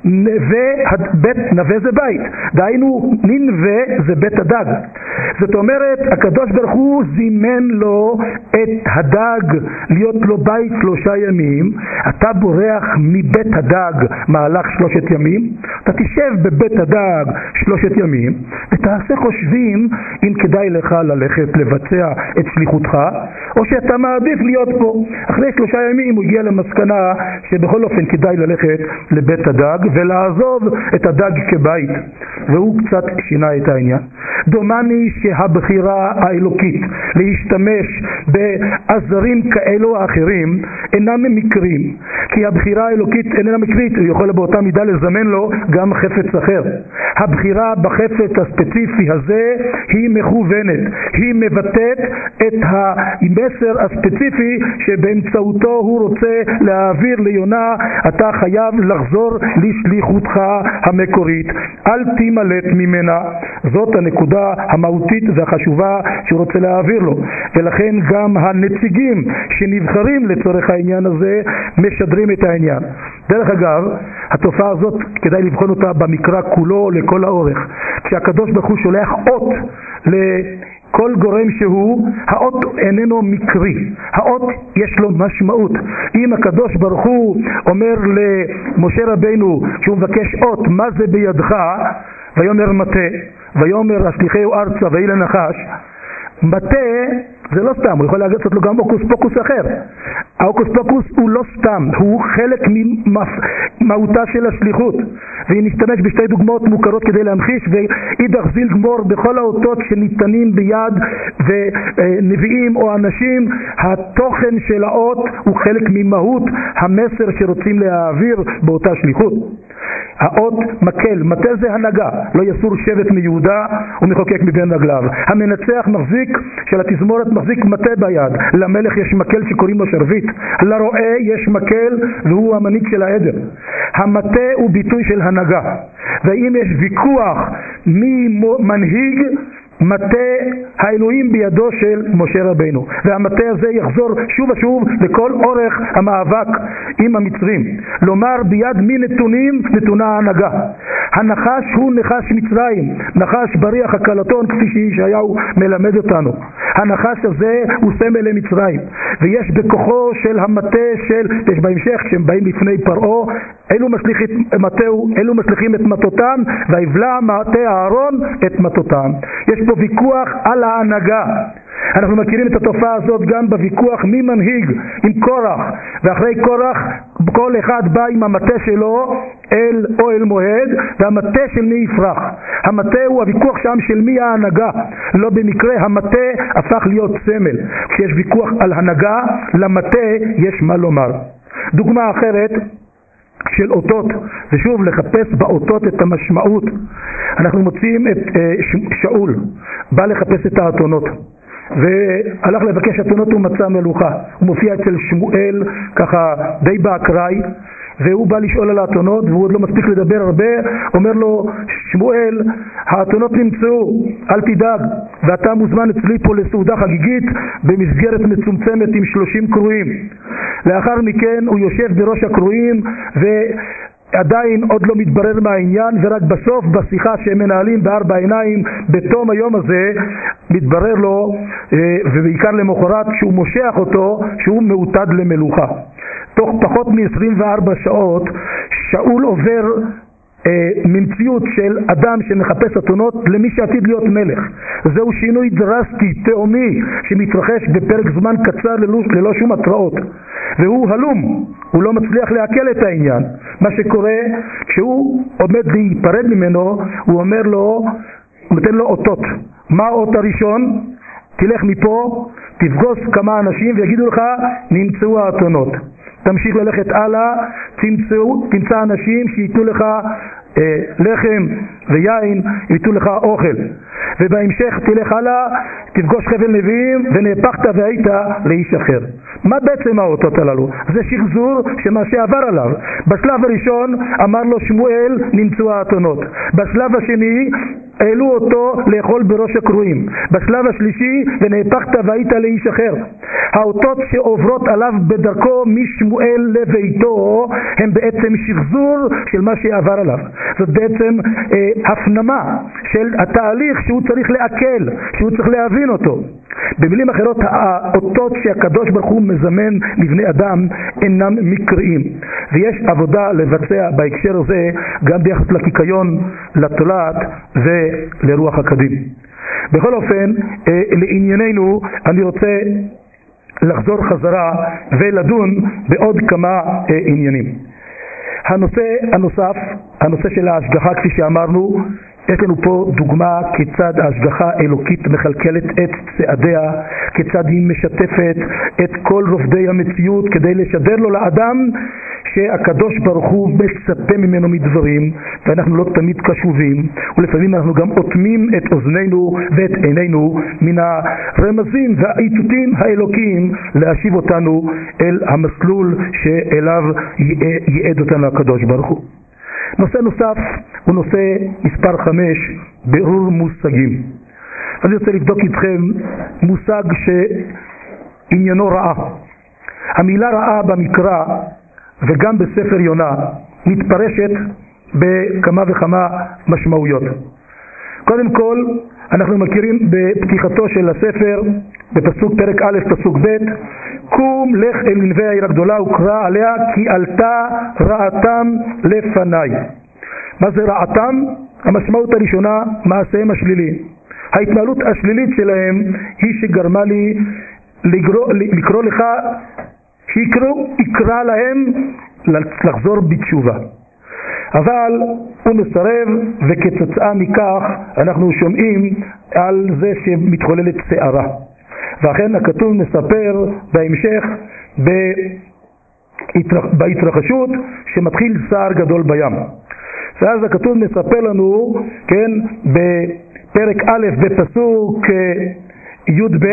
בית נווה זה בית, דהיינו נינווה זה בית הדג. זאת אומרת, הקדוש ברוך הוא זימן לו את הדג להיות לו בית 3 ימים. אתה בורח מבית הדג מהלך 3 ימים, אתה תשב בבית הדג 3 ימים ותעשה חושבים אם כדאי לך ללכת לבצע את שליחותך או שאתה מעדיף להיות פה. אחרי 3 ימים הוא הגיע למסקנה שבכל אופן כדאי ללכת לבית הדג ולעזוב את הדג כבית, והוא קצת שינה את העניין. דומני שהבחירה האלוקית להשתמש בעזרים כאלו או אחרים אינם מקרים, כי הבחירה האלוקית איננה מקרית, הוא יכול באותה מידה לזמן לו גם חפץ אחר. הבחירה בחפץ הספציפי הזה היא מכוונת, היא מבטאת את המסר הספציפי שבאמצעותו הוא רוצה להעביר ליונה, אתה חייב לחזור לשליחותך המקורית, אל תימלט ממנה. זאת הנקודה המהותית והחשובה שהוא רוצה להעביר לו, ולכן גם הנציגים שנבחרים לצורך העניין הזה משדרים את העניין. דרך אגב, התופעה הזאת כדאי לבחון אותה במקרא כולו לכל האורך. כשהקדוש ברוך הוא שולח אות כל גורם שהוא, האות איננו מקרי, האות יש לו משמעות. אם הקדוש ברוך הוא אומר למשה רבינו שהוא מבקש אות, מה זה בידך? ויאמר מטה, ויאמר השליחהו ארצה ויהי לנחש. מטה זה לא סתם, הוא יכול לעשות לו גם אוקוס פוקוס אחר. האוקוס פוקוס הוא לא סתם, הוא חלק ממהותה של השליחות, והיא נשתמש בשתי דוגמאות מוכרות כדי להמחיש, ואידך זיל גמור בכל האותות שניתנים ביד ונביאים או אנשים, התוכן של האות הוא חלק ממהות המסר שרוצים להעביר באותה שליחות. האות מקל, מטה זה הנהגה, לא יסור שבט מיהודה ומחוקק מבין רגליו. המנצח מחזיק של התזמורת מחזיק מטה ביד, למלך יש מקל שקוראים לו שרביט, לרועה יש מקל והוא המנהיג של העדר. המטה הוא ביטוי של הנהגה, ואם יש ויכוח מי מנהיג, מטה האלוהים בידו של משה רבינו, והמטה הזה יחזור שוב ושוב לכל אורך המאבק עם המצרים. לומר ביד מי נתונים? נתונה ההנהגה. הנחש הוא נחש מצרים, נחש בריח הקלטון כפי שישעיהו מלמד אותנו. הנחש הזה הוא סמל למצרים, ויש בכוחו של המטה יש בהמשך כשהם באים לפני פרעה, אלו משליכים את מטותם, ויבלע מטה אהרון את מטותם. יש פה ויכוח על ההנהגה. אנחנו מכירים את התופעה הזאת גם בוויכוח מי מנהיג עם קורח, ואחרי קורח כל אחד בא עם המטה שלו אל אוהל מועד, והמטה של מי יפרח. המטה הוא הוויכוח שם של מי ההנהגה. לא במקרה המטה הפך להיות סמל. כשיש ויכוח על הנהגה, למטה יש מה לומר. דוגמה אחרת של אותות, ושוב לחפש באותות את המשמעות. אנחנו מוצאים את שאול בא לחפש את האתונות, והלך לבקש אתונות ומצא מלוכה. הוא מופיע אצל שמואל ככה די באקראי, והוא בא לשאול על האתונות והוא עוד לא מספיק לדבר הרבה. אומר לו שמואל, האתונות נמצאו, אל תדאג, ואתה מוזמן אצלי פה לסעודה חגיגית במסגרת מצומצמת עם 30 קרואים. לאחר מכן הוא יושב בראש הקרואים ועדיין עוד לא מתברר מהעניין, ורק בסוף בשיחה שהם מנהלים בארבע עיניים בתום היום הזה מתברר לו, ובעיקר למחרת שהוא מושך אותו, שהוא מעוטד למלוכה. תוך פחות מ-24 שעות שאול עובר ממציאות של אדם שמחפש אתונות למי שעתיד להיות מלך. זהו שינוי דרסטי, תאומי, שמתרחש בפרק זמן קצר ללא שום התראות. והוא הלום, הוא לא מצליח לעכל את העניין. מה שקורה, כשהוא עומד להיפרד ממנו, הוא אומר לו, הוא נותן לו אותות. מה האות הראשון? תלך מפה, תפגוש כמה אנשים ויגידו לך, נמצאו האתונות. תמשיך ללכת הלאה, תמצא אנשים שיתנו לך לחם ויין, ייתנו לך אוכל. ובהמשך תלך הלאה, תפגוש חבל נביאים ונהפכת והיית לאיש אחר. מה בעצם האותות הללו? זה שחזור שמה שעבר עליו. בשלב הראשון אמר לו שמואל, נמצאו האתונות. בשלב השני העלו אותו לאכול בראש הקרועים. בשלב השלישי, ונהפכת והיית לאיש אחר. האותות שעוברות עליו בדרכו משמואל לביתו הם בעצם שחזור של מה שעבר עליו. זאת בעצם הפנמה של התהליך שהוא צריך לעכל, שהוא צריך להבין אותו. במילים אחרות, האותות שהקדוש ברוך הוא מזמן לבני אדם אינם מקריים, ויש עבודה לבצע בהקשר הזה גם ביחס לקיקיון, לתולעת ולרוח הקדים. בכל אופן, לענייננו אני רוצה לחזור חזרה ולדון בעוד כמה עניינים. הנושא הנוסף, הנושא של ההשגחה, כפי שאמרנו, יש לנו פה דוגמה כיצד ההשגחה האלוקית מכלכלת את צעדיה, כיצד היא משתפת את כל רובדי המציאות כדי לשדר לו לאדם שהקדוש ברוך הוא מצפה ממנו מדברים, ואנחנו לא תמיד קשובים, ולפעמים אנחנו גם אוטמים את אוזנינו ואת עינינו מן הרמזים והאיתותים האלוקיים להשיב אותנו אל המסלול שאליו ייעד אותנו הקדוש ברוך הוא. נושא נוסף הוא נושא מספר 5, בירור מושגים. אני רוצה לבדוק איתכם מושג שעניינו רעה. המילה רעה במקרא וגם בספר יונה מתפרשת בכמה וכמה משמעויות. קודם כל, אנחנו מכירים בפתיחתו של הספר, בפסוק פרק א' פסוק ב', קום לך אל ננבי העיר הגדולה וקרא עליה כי עלתה רעתם לפניי. מה זה רעתם? המשמעות הראשונה, מעשיהם השלילי. ההתנהלות השלילית שלהם היא שגרמה לי לקרוא לך, שיקרא להם לחזור בתשובה. אבל הוא מסרב, וכתוצאה מכך אנחנו שומעים על זה שמתחוללת סערה. ואכן הכתוב מספר בהמשך בהתרחשות שמתחיל סער גדול בים. ואז הכתוב מספר לנו, כן, בפרק א' בפסוק י"ב,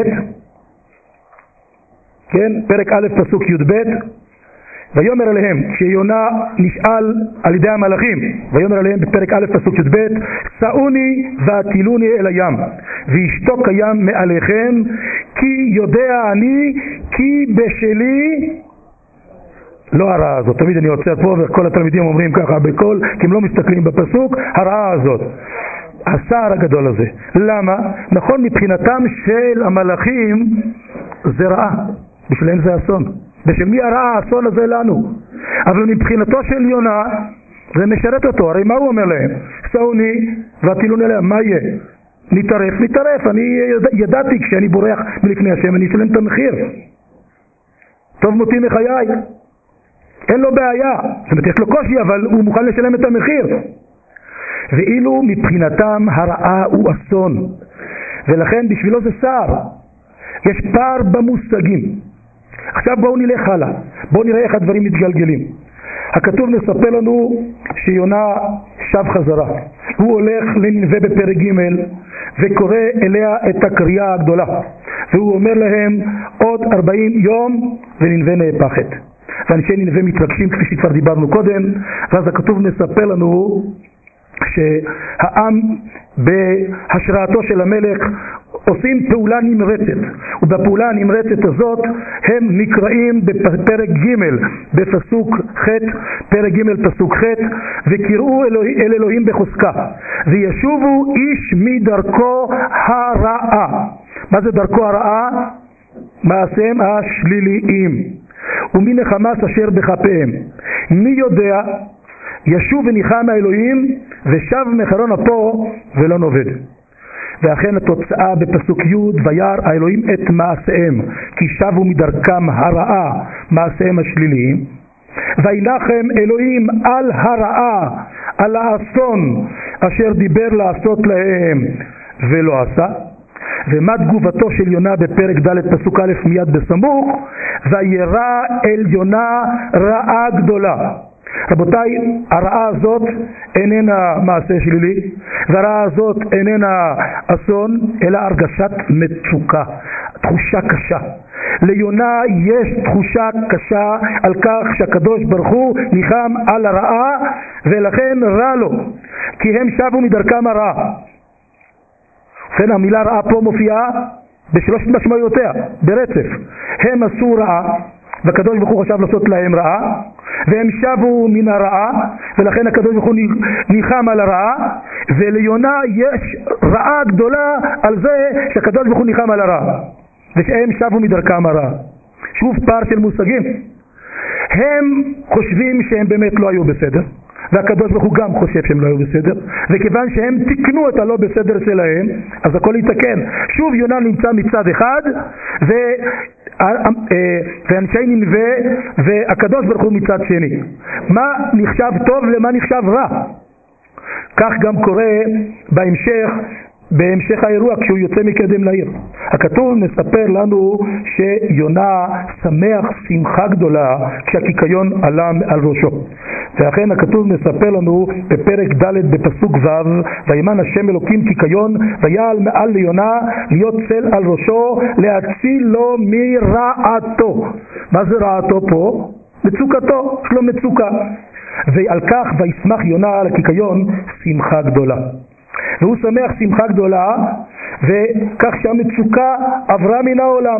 כן, פרק א' פסוק י"ב, ויאמר אליהם, כשיונה נשאל על ידי המלאכים, ויאמר אליהם בפרק א' פסוק י"ב, שאוני והטילוני אל הים, וישתוק הים מעליכם, כי יודע אני, כי בשלי, לא הרעה הזאת. תמיד אני עוצר פה וכל התלמידים אומרים ככה בקול, כי הם לא מסתכלים בפסוק, הרעה הזאת, הסער הגדול הזה. למה? נכון, מבחינתם של המלאכים זה רעה, בשבילם זה אסון. בשביל מי הרעה האסון הזה לנו? אבל מבחינתו של יונה זה משרת אותו. הרי מה הוא אומר להם? שאוני והטילוני אליהם, מה יהיה? נטרף, אני ידעתי כשאני בורח מלפני השם אני אשלם את המחיר. טוב מותי מחיי, אין לו בעיה, זאת אומרת יש לו קושי, אבל הוא מוכן לשלם את המחיר. ואילו מבחינתם הרעה הוא אסון, ולכן בשבילו זה סער. יש פער במושגים. עכשיו בואו נלך הלאה, בואו נראה איך הדברים מתגלגלים. הכתוב מספר לנו שיונה שב חזרה. הוא הולך לננבה בפרק ג' וקורא אליה את הקריאה הגדולה, והוא אומר להם עוד 40 יום וננבה נהפכת. ואנשי ננבה מתרגשים כפי שכבר דיברנו קודם. ואז הכתוב מספר לנו שהעם בהשראתו של המלך עושים פעולה נמרצת, ובפעולה הנמרצת הזאת הם נקראים בפרק ג' בפסוק ח', פרק ג' פסוק ח', וקראו אל אלוהים בחוזקה וישובו איש מדרכו הרעה. מה זה דרכו הרעה? מעשיהם השליליים ומנחמס אשר בכפיהם. מי יודע? ישוב וניחם האלוהים ושב מחלון אפו ולא נובד. ואכן התוצאה בפסוק י' וירא האלוהים את מעשיהם כי שבו מדרכם הרעה, מעשיהם השליליים, וילחם אלוהים על הרעה, על האסון אשר דיבר לעשות להם ולא עשה. ומה תגובתו של יונה בפרק ד' פסוק א' מיד בסמוך? וירא אל יונה רעה גדולה. רבותיי, הרעה הזאת איננה מעשה שלילי, והרעה הזאת איננה אסון, אלא הרגשת מצוקה, תחושה קשה. ליונה יש תחושה קשה על כך שהקדוש ברוך הוא ניחם על הרעה, ולכן רע לו, כי הם שבו מדרכם הרעה. לכן המילה רעה פה מופיעה בשלושת משמעויותיה, ברצף. הם עשו רעה, והקדוש ברוך הוא חשב לעשות להם רעה, והם שבו מן הרעה, ולכן הקדוש ברוך הוא ניחם על הרעה, וליונה יש רעה גדולה על זה שהקדוש ברוך הוא ניחם על הרעה, ושהם שבו מדרכם הרעה. שוב פער של מושגים. הם חושבים שהם באמת לא היו בסדר, והקדוש ברוך הוא גם חושב שהם לא היו בסדר, וכיוון שהם תיקנו את הלא בסדר שלהם, אז הכל יתקן. שוב יונה נמצא מצד אחד, ואנשי נינווה והקדוש ברוך הוא מצד שני. מה נחשב טוב למה נחשב רע? כך גם קורה בהמשך האירוע כשהוא יוצא מקדם לעיר. הכתוב מספר לנו שיונה שמח שמחה גדולה כשהקיקיון עלה על ראשו. ואכן הכתוב מספר לנו בפרק ד' בפסוק ו' וימן השם אלוקים קיקיון ויעל מעל ליונה להיות צל על ראשו להציל לו מרעתו. מה זה רעתו פה? מצוקתו, יש לו מצוקה. ועל כך וישמח יונה על הקיקיון שמחה גדולה. והוא שמח שמחה גדולה, וכך שהמצוקה עברה מן העולם.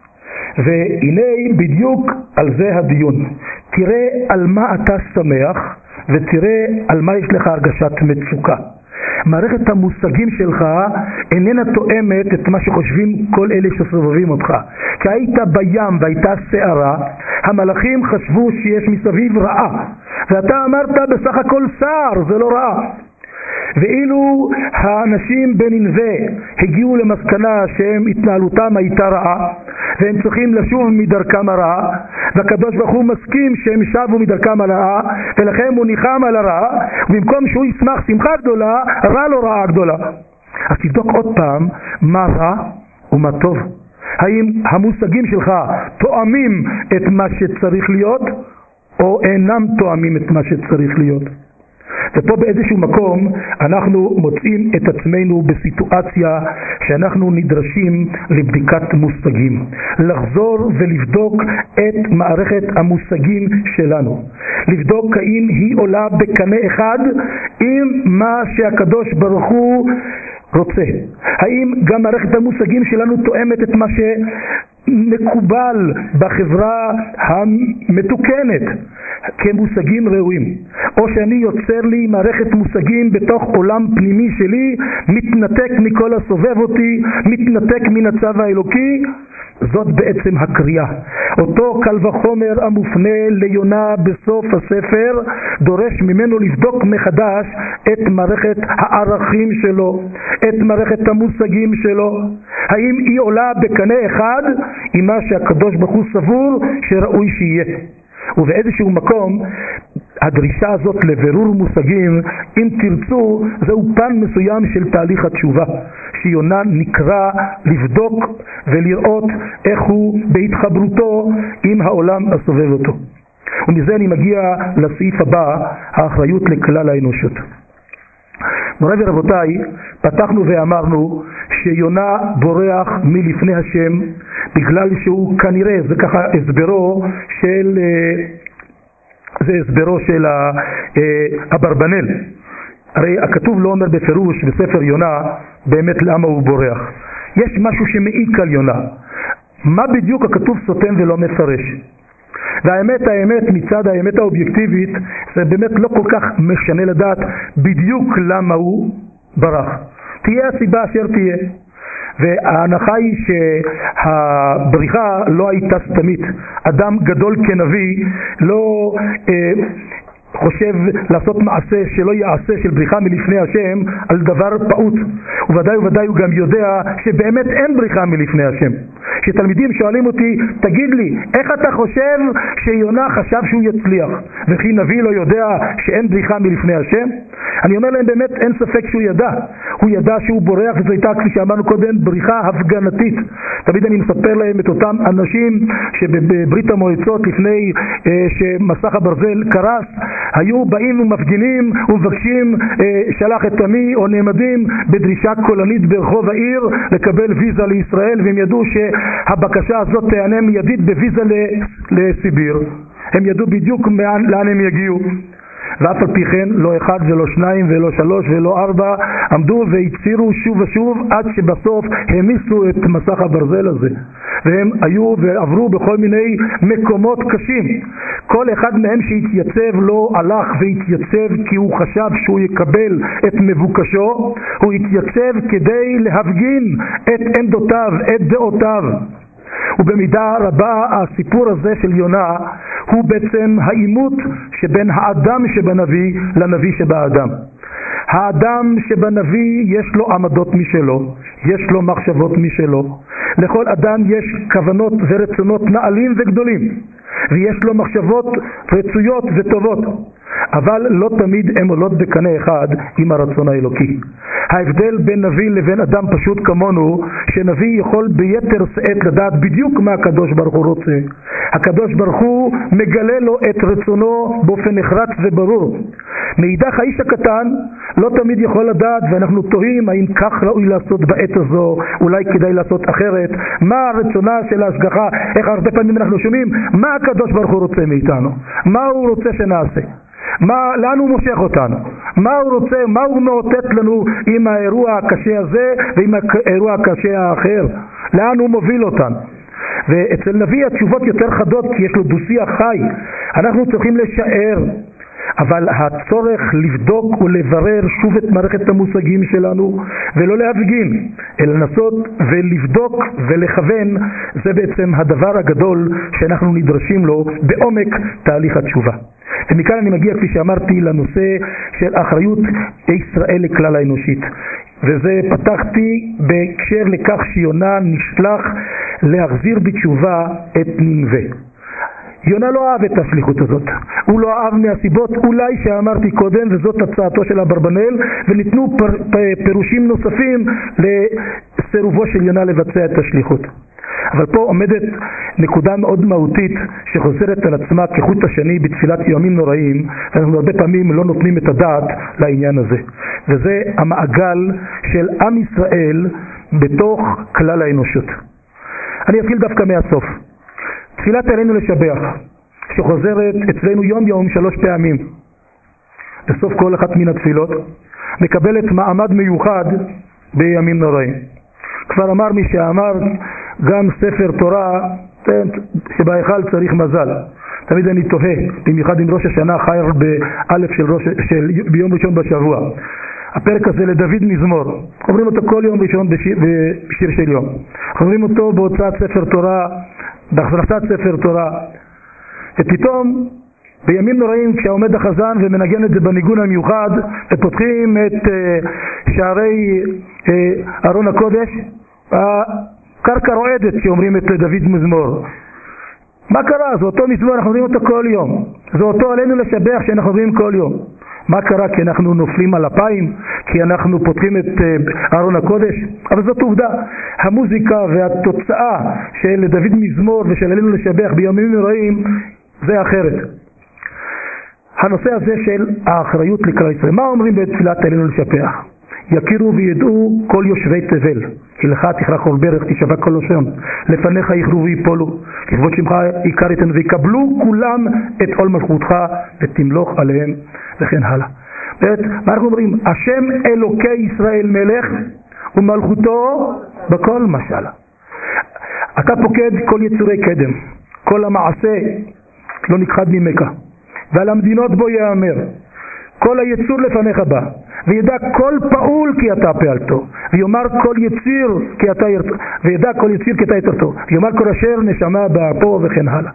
והנה בדיוק על זה הדיון. תראה על מה אתה שמח, ותראה על מה יש לך הרגשת מצוקה. מערכת המושגים שלך איננה תואמת את מה שחושבים כל אלה שסובבים אותך. כי היית בים והייתה שערה, המלאכים חשבו שיש מסביב רעה, ואתה אמרת בסך הכל שער, זה לא רעה. ואילו האנשים בנינווה הגיעו למסקנה שהם התנהלותם הייתה רעה והם צריכים לשוב מדרכם הרעה, והקדוש ברוך הוא מסכים שהם שבו מדרכם הרעה, ולכן הוא ניחם על הרעה, ובמקום שהוא ישמח שמחה גדולה רע לו רעה גדולה. אז תבדוק עוד פעם מה רע ומה טוב. האם המושגים שלך תואמים את מה שצריך להיות או אינם תואמים את מה שצריך להיות? ופה באיזשהו מקום אנחנו מוצאים את עצמנו בסיטואציה שאנחנו נדרשים לבדיקת מושגים, לחזור ולבדוק את מערכת המושגים שלנו, לבדוק האם היא עולה בקנה אחד עם מה שהקדוש ברוך הוא רוצה. האם גם מערכת המושגים שלנו תואמת את מה שמקובל בחברה המתוקנת כמושגים ראויים, או שאני יוצר לי מערכת מושגים בתוך עולם פנימי שלי, מתנתק מכל הסובב אותי, מתנתק מן הצו האלוקי. זאת בעצם הקריאה. אותו קל וחומר המופנה ליונה בסוף הספר דורש ממנו לבדוק מחדש את מערכת הערכים שלו, את מערכת המושגים שלו, האם היא עולה בקנה אחד עם מה שהקדוש ברוך הוא סבור שראוי שיהיה. ובאיזשהו מקום הדרישה הזאת לבירור מושגים, אם תרצו, זהו פן מסוים של תהליך התשובה, שיונה נקרא לבדוק ולראות איך הוא בהתחברותו עם העולם הסובב אותו. ומזה אני מגיע לסעיף הבא, האחריות לכלל האנושות. מוריי ורבותיי, פתחנו ואמרנו שיונה בורח מלפני השם בגלל שהוא כנראה, זה ככה הסברו של אברבנאל. הרי הכתוב לא אומר בפירוש בספר יונה באמת למה הוא בורח. יש משהו שמעיק על יונה. מה בדיוק הכתוב סותם ולא מפרש? והאמת מצד האמת האובייקטיבית זה באמת לא כל כך משנה לדעת בדיוק למה הוא ברח. תהיה הסיבה אשר תהיה. וההנחה היא שהבריחה לא הייתה סתמית. אדם גדול כנביא לא חושב לעשות מעשה שלא יעשה של בריחה מלפני השם על דבר פעוט, וודאי הוא גם יודע שבאמת אין בריחה מלפני השם. כשתלמידים שואלים אותי, תגיד לי, איך אתה חושב שיונה חשב שהוא יצליח וכי נביא לא יודע שאין בריחה מלפני השם? אני אומר להם, באמת אין ספק שהוא ידע. הוא ידע שהוא בורח, וזו הייתה, כפי שאמרנו קודם, בריחה הפגנתית. תמיד אני מספר להם את אותם אנשים שבברית המועצות לפני שמסך הברזל קרס, היו באים ומפגינים ומבקשים שלח את עמי או נעמדים בדרישה קולנית ברחוב העיר לקבל ויזה לישראל, והם ידעו שהבקשה הזאת תענה מיידית בוויזה לסיביר. הם ידעו בדיוק לאן הם יגיעו, ואף על פי כן לא אחד ולא שניים ולא שלוש ולא ארבע עמדו והצירו שוב ושוב עד שבסוף המיסו את מסך הברזל הזה, והם היו ועברו בכל מיני מקומות קשים. כל אחד מהם שהתייצב לא הלך והתייצב כי הוא חשב שהוא יקבל את מבוקשו, הוא התייצב כדי להפגין את עמדותיו, את דעותיו. ובמידה רבה הסיפור הזה של יונה הוא בעצם העימות שבין האדם שבנביא לנביא שבאדם. האדם שבנביא יש לו עמדות משלו, יש לו מחשבות משלו. לכל אדם יש כוונות ורצונות נעלים וגדולים, ויש לו מחשבות רצויות וטובות, אבל לא תמיד הן עולות בקנה אחד עם הרצון האלוקי. ההבדל בין נביא לבין אדם פשוט כמונו, שנביא יכול ביתר שאת לדעת בדיוק מה הקדוש ברוך הוא רוצה. הקדוש ברוך הוא מגלה לו את רצונו באופן נחרץ וברור. מאידך האיש הקטן לא תמיד יכול לדעת, ואנחנו תוהים האם כך ראוי לעשות בעת הזו, אולי כדאי לעשות אחרת. מה רצונה של ההשגחה? איך הרבה פעמים אנחנו שומעים מה הקדוש ברוך הוא רוצה מאיתנו, מה הוא רוצה שנעשה, לאן הוא מושך אותנו, מה הוא רוצה, מה הוא מאותת לנו עם האירוע הקשה הזה ועם האירוע הקשה האחר, לאן הוא מוביל אותנו. ואצל נביא התשובות יותר חדות, כי יש לו דו-שיח חי. אנחנו צריכים לשער, אבל הצורך לבדוק ולברר שוב את מערכת המושגים שלנו, ולא להפגין, אלא לנסות ולבדוק ולכוון, זה בעצם הדבר הגדול שאנחנו נדרשים לו בעומק תהליך התשובה. ומכאן אני מגיע, כפי שאמרתי, לנושא של אחריות ישראל לכלל האנושית. וזה פתחתי בהקשר לכך שיונה נשלח להחזיר בתשובה את נינווה. יונה לא אהב את השליחות הזאת, הוא לא אהב מהסיבות אולי שאמרתי קודם, וזאת הצעתו של אברבנאל, וניתנו פירושים נוספים לסירובו של יונה לבצע את השליחות. אבל פה עומדת נקודה מאוד מהותית שחוזרת על עצמה כחוט השני בתפילת ימים נוראים, ואנחנו הרבה פעמים לא נותנים את הדעת לעניין הזה, וזה המעגל של עם ישראל בתוך כלל האנושות. אני אתחיל דווקא מהסוף. תפילת עלינו לשבח, שחוזרת אצלנו יום יום 3 פעמים. בסוף כל אחת מן התפילות מקבלת מעמד מיוחד בימים נוראים. כבר אמר מי שאמר, גם ספר תורה שבהיכל צריך מזל. תמיד אני תוהה, במיוחד עם ראש השנה חי באלף ביום ראשון בשבוע. הפרק הזה לדוד מזמור, אומרים אותו כל יום ראשון בשיר של יום, אומרים אותו בהוצאת ספר תורה, בהכנסת ספר תורה, ופתאום בימים נוראים כשעומד החזן ומנגן את זה בניגון המיוחד ופותחים את שערי ארון הקודש, הקרקע רועדת שאומרים את דוד מזמור. מה קרה? זה אותו מזמור, אנחנו אומרים אותו כל יום, זה אותו עלינו לשבח שאנחנו אומרים כל יום. מה קרה? כי אנחנו נופלים על אפיים, כי אנחנו פותחים את ארון הקודש, אבל זאת עובדה. המוזיקה והתוצאה של דוד מזמור ושל עלינו לשבח בימים נוראים זה אחרת. הנושא הזה של האחריות לכלל ישראל, מה אומרים בתפילת עלינו לשבח? יכירו וידעו כל יושבי תבל, הלך תכרח כל ברך תשבע כל לשון, לפניך יכרו ויפולו, לכבוד שמך יקר יתן ויקבלו כולם את עול מלכותך ותמלוך עליהם, וכן הלאה. מה אנחנו אומרים? השם אלוקי ישראל מלך ומלכותו בכל משלה. אתה פוקד כל יצורי קדם, כל המעשה לא נכחד ממך, ועל המדינות בו יאמר, כל היצור לפניך בא, וידע כל פעול כי אתה פעלתו, ויאמר כל יציר כי אתה ירתו, וידע כל יציר כי אתה יתרתו, ויאמר כל אשר נשמה באפו, וכן הלאה.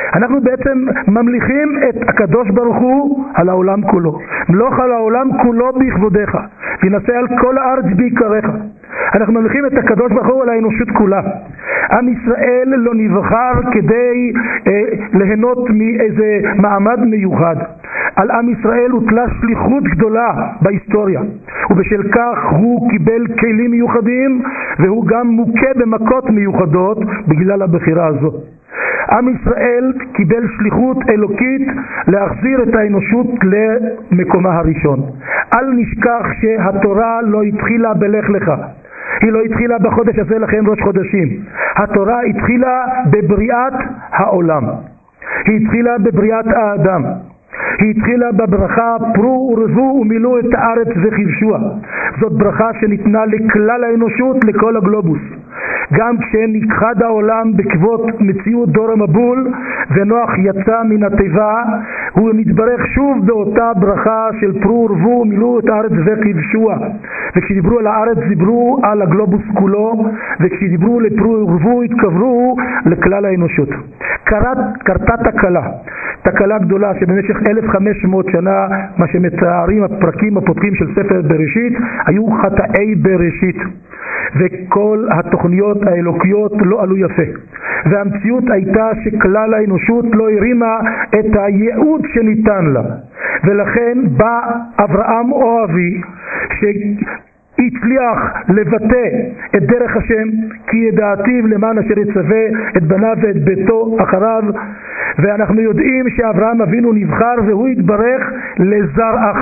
אנחנו בעצם ממליכים את הקדוש ברוך הוא על העולם כולו. מלוך על העולם כולו בכבודך, ונשא על כל הארץ בעיקריך. אנחנו ממליכים את הקדוש ברוך הוא על האנושות כולה. עם ישראל לא נבחר כדי ליהנות מאיזה מעמד מיוחד. על עם ישראל הוטלה שליחות גדולה בהיסטוריה, ובשל כך הוא קיבל כלים מיוחדים, והוא גם מוכה במכות מיוחדות בגלל הבחירה הזו. עם ישראל קיבל שליחות אלוקית להחזיר את האנושות למקומה הראשון. אל נשכח שהתורה לא התחילה בלך לך, היא לא התחילה בחודש הזה לכן ראש חודשים. התורה התחילה בבריאת העולם, היא התחילה בבריאת האדם, היא התחילה בברכה פרו ורבו ומילאו את הארץ וכבשוה. זאת ברכה שניתנה לכלל האנושות, לכל הגלובוס. גם כשנכחד העולם בעקבות מציאות דור המבול ונוח יצא מן התיבה, הוא מתברך שוב באותה ברכה של פרו ורבו ומילאו את הארץ וכבשוה. וכשדיברו על הארץ דיברו על הגלובוס כולו, וכשדיברו לפרו ורבו התכוונו לכלל האנושות. קרתה תקלה גדולה שבמשך 1500 שנה, מה שמתארים הפרקים הפותחים של ספר בראשית, היו חטאי בראשית, וכל התוכניות האלוקיות לא עלו יפה, והמציאות הייתה שכלל האנושות לא הרימה את הייעוד שניתן לה. ולכן בא אברהם אוהבי שהצליח לבטא את דרך השם, כי ידעתיו למען אשר יצווה את בניו ואת ביתו אחריו. ואנחנו יודעים שאברהם אבינו נבחר והוא התברך לזרעך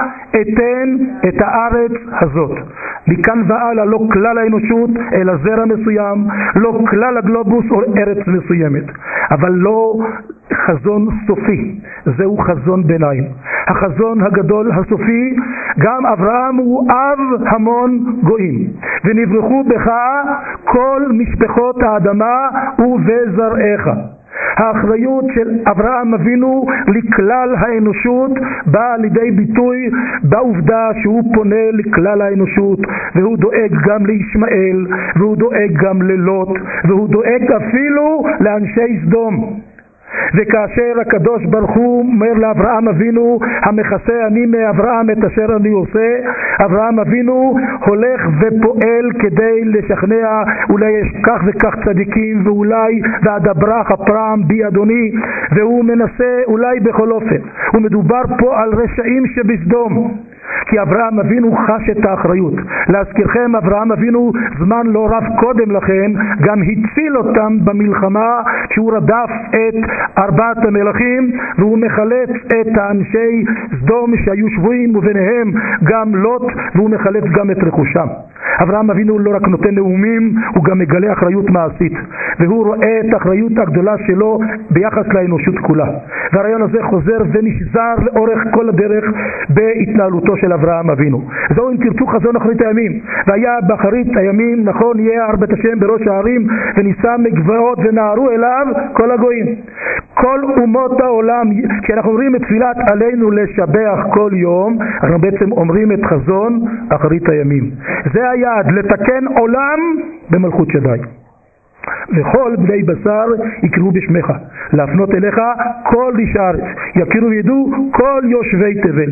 אתן את הארץ הזאת. מכאן והלאה לא כלל האנושות אלא זרע מסוים, לא כלל הגלובוס או ארץ מסוימת, אבל לא חזון סופי, זהו חזון ביניים. החזון הגדול הסופי, גם אברהם הוא אב המון גויים, ונברכו בך כל משפחות האדמה ובזרעך. האחריות של אברהם אבינו לכלל האנושות באה לידי ביטוי בעובדה שהוא פונה לכלל האנושות, והוא דואג גם לישמעאל, והוא דואג גם ללוט, והוא דואג אפילו לאנשי סדום. וכאשר הקדוש ברוך הוא אומר לאברהם אבינו, המכסה אני מאברהם את אשר אני עושה, אברהם אבינו הולך ופועל כדי לשכנע, אולי יש כך וכך צדיקים, ואולי ואדברך הפעם בי אדוני, והוא מנסה אולי בכל אופן. ומדובר פה על רשעים שבסדום, כי אברהם אבינו חש את האחריות. להזכירכם, אברהם אבינו זמן לא רב קודם לכן גם הציל אותם במלחמה, שהוא רדף את 4 המלכים והוא מחלץ את האנשי סדום שהיו שבויים, וביניהם גם לוט, והוא מחלץ גם את רכושם. אברהם אבינו לא רק נותן נאומים, הוא גם מגלה אחריות מעשית, והוא רואה את האחריות הגדולה שלו ביחס לאנושות כולה. והרעיון הזה חוזר ונשזר לאורך כל הדרך בהתנהלותו של אברהם אבינו. זהו אם תרצו חזון אחרית הימים. והיה באחרית הימים, נכון, יהיה הר בית השם בראש הערים, ונישא מגבעות ונערו אליו כל הגויים. כל אומות העולם, כשאנחנו אומרים את תפילת עלינו לשבח כל יום, אנחנו בעצם אומרים את חזון אחרית הימים. זה היעד, לתקן עולם במלכות שדי. וכל בני בשר יקראו בשמך, להפנות אליך כל איש הארץ, יכירו וידעו כל יושבי תבל.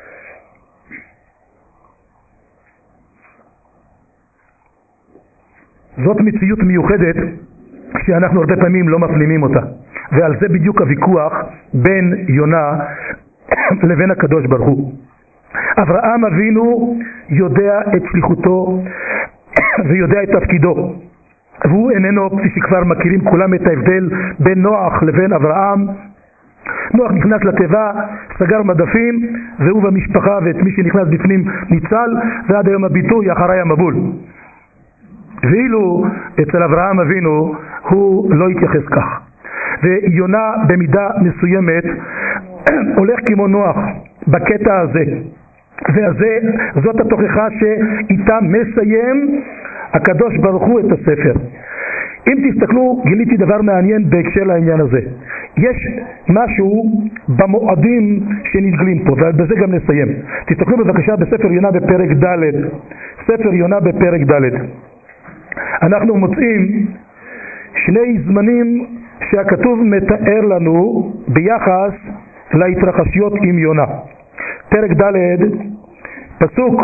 זאת מציאות מיוחדת שאנחנו הרבה פעמים לא מפנימים אותה, ועל זה בדיוק הוויכוח בין יונה לבין הקדוש ברוך הוא. אברהם אבינו יודע את שליחותו ויודע את תפקידו, והוא איננו, כפי שכבר מכירים כולם את ההבדל בין נוח לבין אברהם. נוח נכנס לתיבה, סגר מדפים, והוא במשפחה ואת מי שנכנס בפנים ניצל, ועד היום הביטוי אחרי המבול. ואילו אצל אברהם אבינו הוא לא התייחס כך. ויונה במידה מסוימת הולך כמו נוח בקטע הזה, זאת התוכחה שאיתה מסיים הקדוש ברוך הוא את הספר. אם תסתכלו, גיליתי דבר מעניין בהקשר לעניין הזה. יש משהו במועדים שנתגלים פה, ובזה גם נסיים. תסתכלו בבקשה בספר יונה בפרק ד', ספר יונה בפרק ד'. אנחנו מוצאים שני זמנים שהכתוב מתאר לנו ביחס להתרחשויות עם יונה. פרק ד' פסוק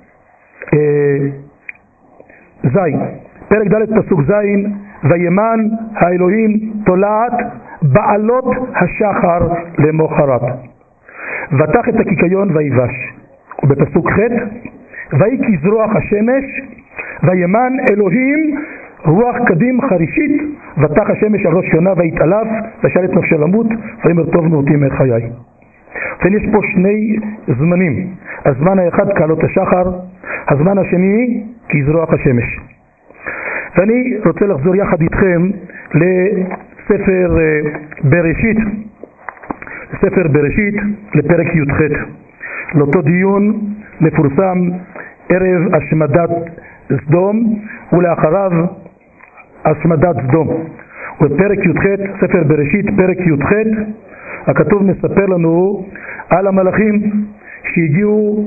זין, פרק ד' פסוק זין, וימן האלוהים תולעת בעלות השחר למוחרת, ותח את הקיקיון ויבש. ובפסוק ח' ויהי כזרוח השמש, וימן אלוהים רוח קדים חרישית, ותח השמש על ראש יונה ויתעלף, ושאל את נפשו למות, ויאמר טוב מאותי מת חיי. יש פה שני זמנים, הזמן האחד כעלות השחר, הזמן השני כזרוח השמש. ואני רוצה לחזור יחד איתכם לספר בראשית, ספר בראשית לפרק י"ח, לאותו דיון מפורסם ערב השמדת סדום ולאחריו השמדת סדום. ובפרק י"ח, ספר בראשית פרק י"ח, הכתוב מספר לנו על המלאכים שהגיעו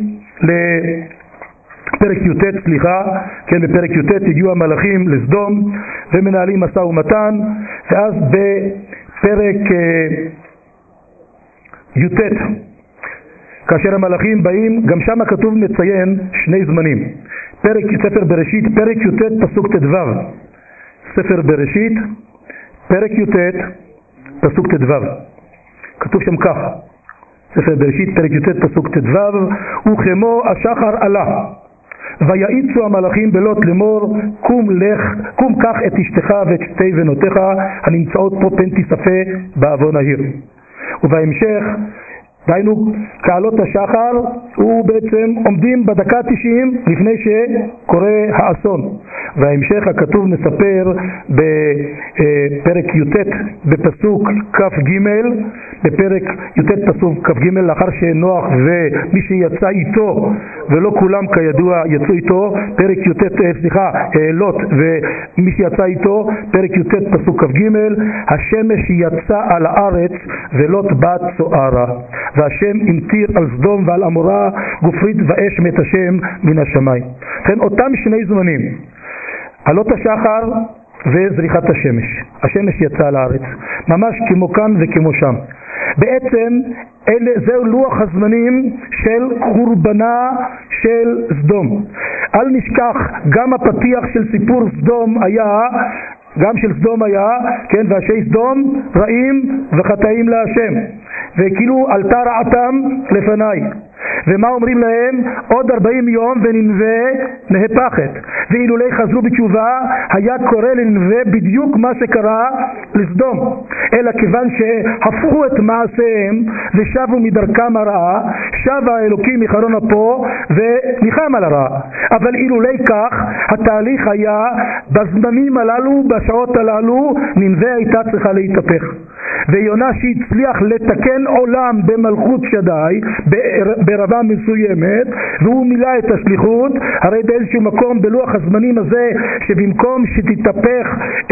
לפרק י"ט, כן, בפרק י"ט הגיעו המלאכים לסדום ומנהלים משא ומתן. ואז בפרק י"ט כאשר המלאכים באים, גם שם הכתוב מציין שני זמנים. ספר בראשית פרק י"ט פסוק ט"ו, ספר בראשית פרק י"ט פסוק ט"ו, כתוב שם כך, ספר בראשית פרק י"ט פסוק ט"ו, וכמו השחר עלה ויעיצו המלאכים בלוט לאמור, קום קח את אשתך ואת שתי בנותיך הנמצאות פה פן תיספה בעוון העיר. ובהמשך דהיינו כעלות השחר ובעצם עומדים בדקה 90 לפני שקורה האסון. וההמשך הכתוב מספר בפרק י"ט בפסוק כ"ג, בפרק י"ט פסוק כ"ג, לאחר שנוח ומי שיצא איתו, ולא כולם כידוע יצאו איתו, פרק י"ט, לוט ומי שיצא איתו, פרק י"ט פסוק כ"ג, השמש יצא על הארץ ולוט בת צוערה, והשם המטיר על סדום ועל עמורה גופרית ואש מת השם מן השמיים. כן, אותם שני זמנים, עלות השחר וזריחת השמש. השמש יצא על הארץ, ממש כמו כאן וכמו שם. בעצם זהו לוח הזמנים של חורבנה של סדום. אל נשכח, גם הפתיח של סיפור סדום היה, גם של סדום היה, כן, ואנשי סדום רעים וחטאים להשם, וכאילו עלתה רעתם לפניי. ומה אומרים להם? עוד 40 יום וננבה נהפכת. ואילולי חזרו בתשובה היה קורה לננבה בדיוק מה שקרה לסדום, אלא כיוון שהפכו את מעשיהם ושבו מדרכם הרעה, שב האלוקים מחרון אפו וניחם על הרעה. אבל אילולי כך התהליך היה בזמנים הללו, בשעות הללו ננבה הייתה צריכה להתהפך. ויונה שהצליח לתקן עולם במלכות שדי ברמה מסוימת, והוא מילא את השליחות, הרי באיזשהו מקום בלוח הזמנים הזה שבמקום שתתהפך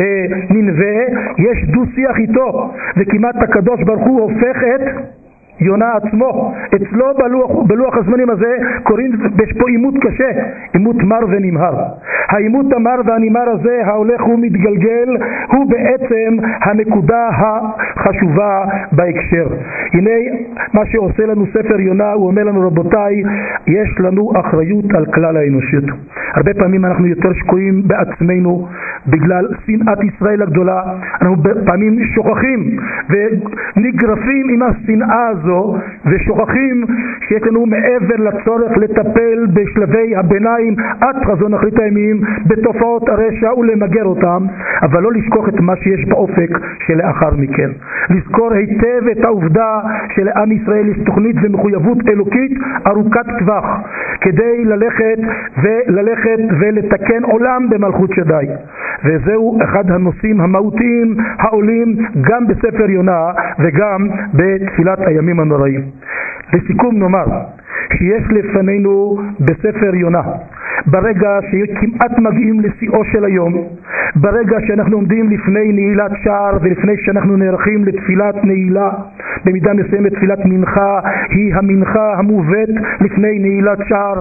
ננבה יש דו שיח איתו, וכמעט הקדוש ברוך הוא הופך את יונה עצמו. אצלו בלוח הזמנים הזה קוראים, יש פה עימות קשה, עימות מר ונמהר. העימות המר והנמהר הזה ההולך ומתגלגל הוא בעצם הנקודה החשובה בהקשר. הנה מה שעושה לנו ספר יונה, הוא אומר לנו רבותיי, יש לנו אחריות על כלל האנושות. הרבה פעמים אנחנו יותר שקועים בעצמנו בגלל שנאת ישראל הגדולה, אנחנו פעמים שוכחים ונגרפים עם השנאה הזו ושוכחים שיש לנו מעבר לצורך לטפל בשלבי הביניים עד חזון אחרית הימים בתופעות הרשע ולמגר אותם, אבל לא לשכוח את מה שיש באופק שלאחר מכן. לזכור היטב את העובדה שלעם ישראל יש תוכנית ומחויבות אלוקית ארוכת טווח כדי ללכת ולתקן עולם במלכות שדי. וזהו אחד הנושאים המהותיים העולים גם בספר יונה וגם בתפילת הימים הנוראים. לסיכום נאמר שיש לפנינו בספר יונה, ברגע שכמעט מגיעים לשיאו של היום, ברגע שאנחנו עומדים לפני נעילת שער ולפני שאנחנו נערכים לתפילת נעילה, במידה מסוימת תפילת מנחה היא המנחה המובאת לפני נעילת שער,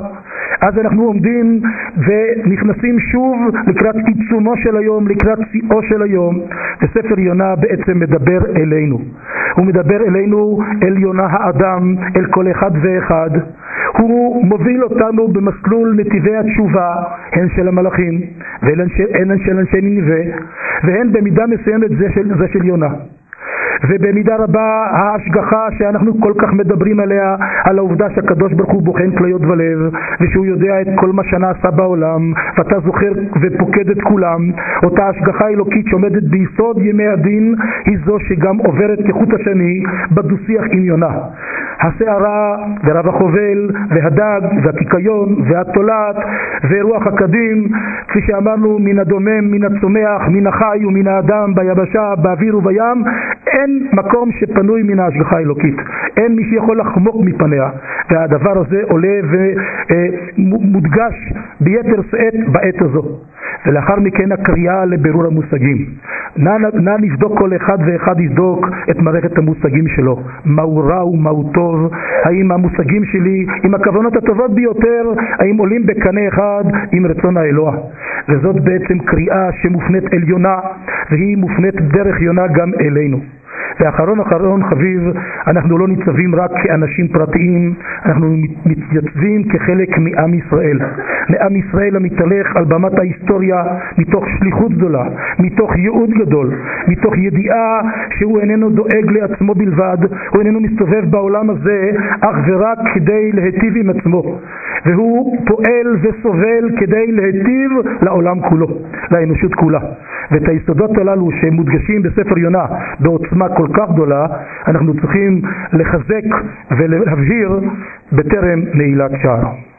אז אנחנו עומדים ונכנסים שוב לקראת עיצומו של היום, לקראת שיאו של היום, וספר יונה בעצם מדבר אלינו. הוא מדבר אלינו, אל יונה האדם, אל כל אחד ואחד. הוא מוביל אותנו במסלול נתיבי התשובה, הן של המלאכים והן של אנשי ניניבה, והן במידה מסוימת זה של יונה. ובמידה רבה ההשגחה שאנחנו כל כך מדברים עליה, על העובדה שהקדוש ברוך הוא בוחן כליות ולב, ושהוא יודע את כל מה שנעשה בעולם, ואתה זוכר ופוקד את כולם, אותה השגחה אלוקית שעומדת ביסוד ימי הדין, היא זו שגם עוברת כחוט השני בדו-שיח עם יונה. השערה ורב החובל והדג והקיקיון והתולעת ורוח הקדים, כפי שאמרנו, מן הדומם, מן הצומח, מן החי ומן האדם, ביבשה, באוויר ובים, אין מקום שפנוי מן ההשגחה האלוקית, אין מי שיכול לחמוק מפניה, והדבר הזה עולה ומודגש ביתר שאת בעת הזו. ולאחר מכן הקריאה לבירור המושגים. נא נבדוק, כל אחד ואחד יבדוק את מערכת המושגים שלו, מהו רע ומהו טוב, האם המושגים שלי עם הכוונות הטובות ביותר, האם עולים בקנה אחד עם רצון האלוה. וזאת בעצם קריאה שמופנית אל יונה, והיא מופנית דרך יונה גם אלינו. ואחרון חביב, אנחנו לא ניצבים רק כאנשים פרטיים, אנחנו מתייצבים כחלק מעם ישראל. מעם ישראל המתהלך על במת ההיסטוריה מתוך שליחות גדולה, מתוך ייעוד גדול, מתוך ידיעה שהוא איננו דואג לעצמו בלבד, הוא איננו מסתובב בעולם הזה אך ורק כדי להיטיב עם עצמו, והוא פועל וסובל כדי להיטיב לעולם כולו, לאנושות כולה. ואת היסודות הללו שמודגשים בספר יונה בעוצמה כל כך גדולה, אנחנו צריכים לחזק ולהבהיר בטרם נעילת שער.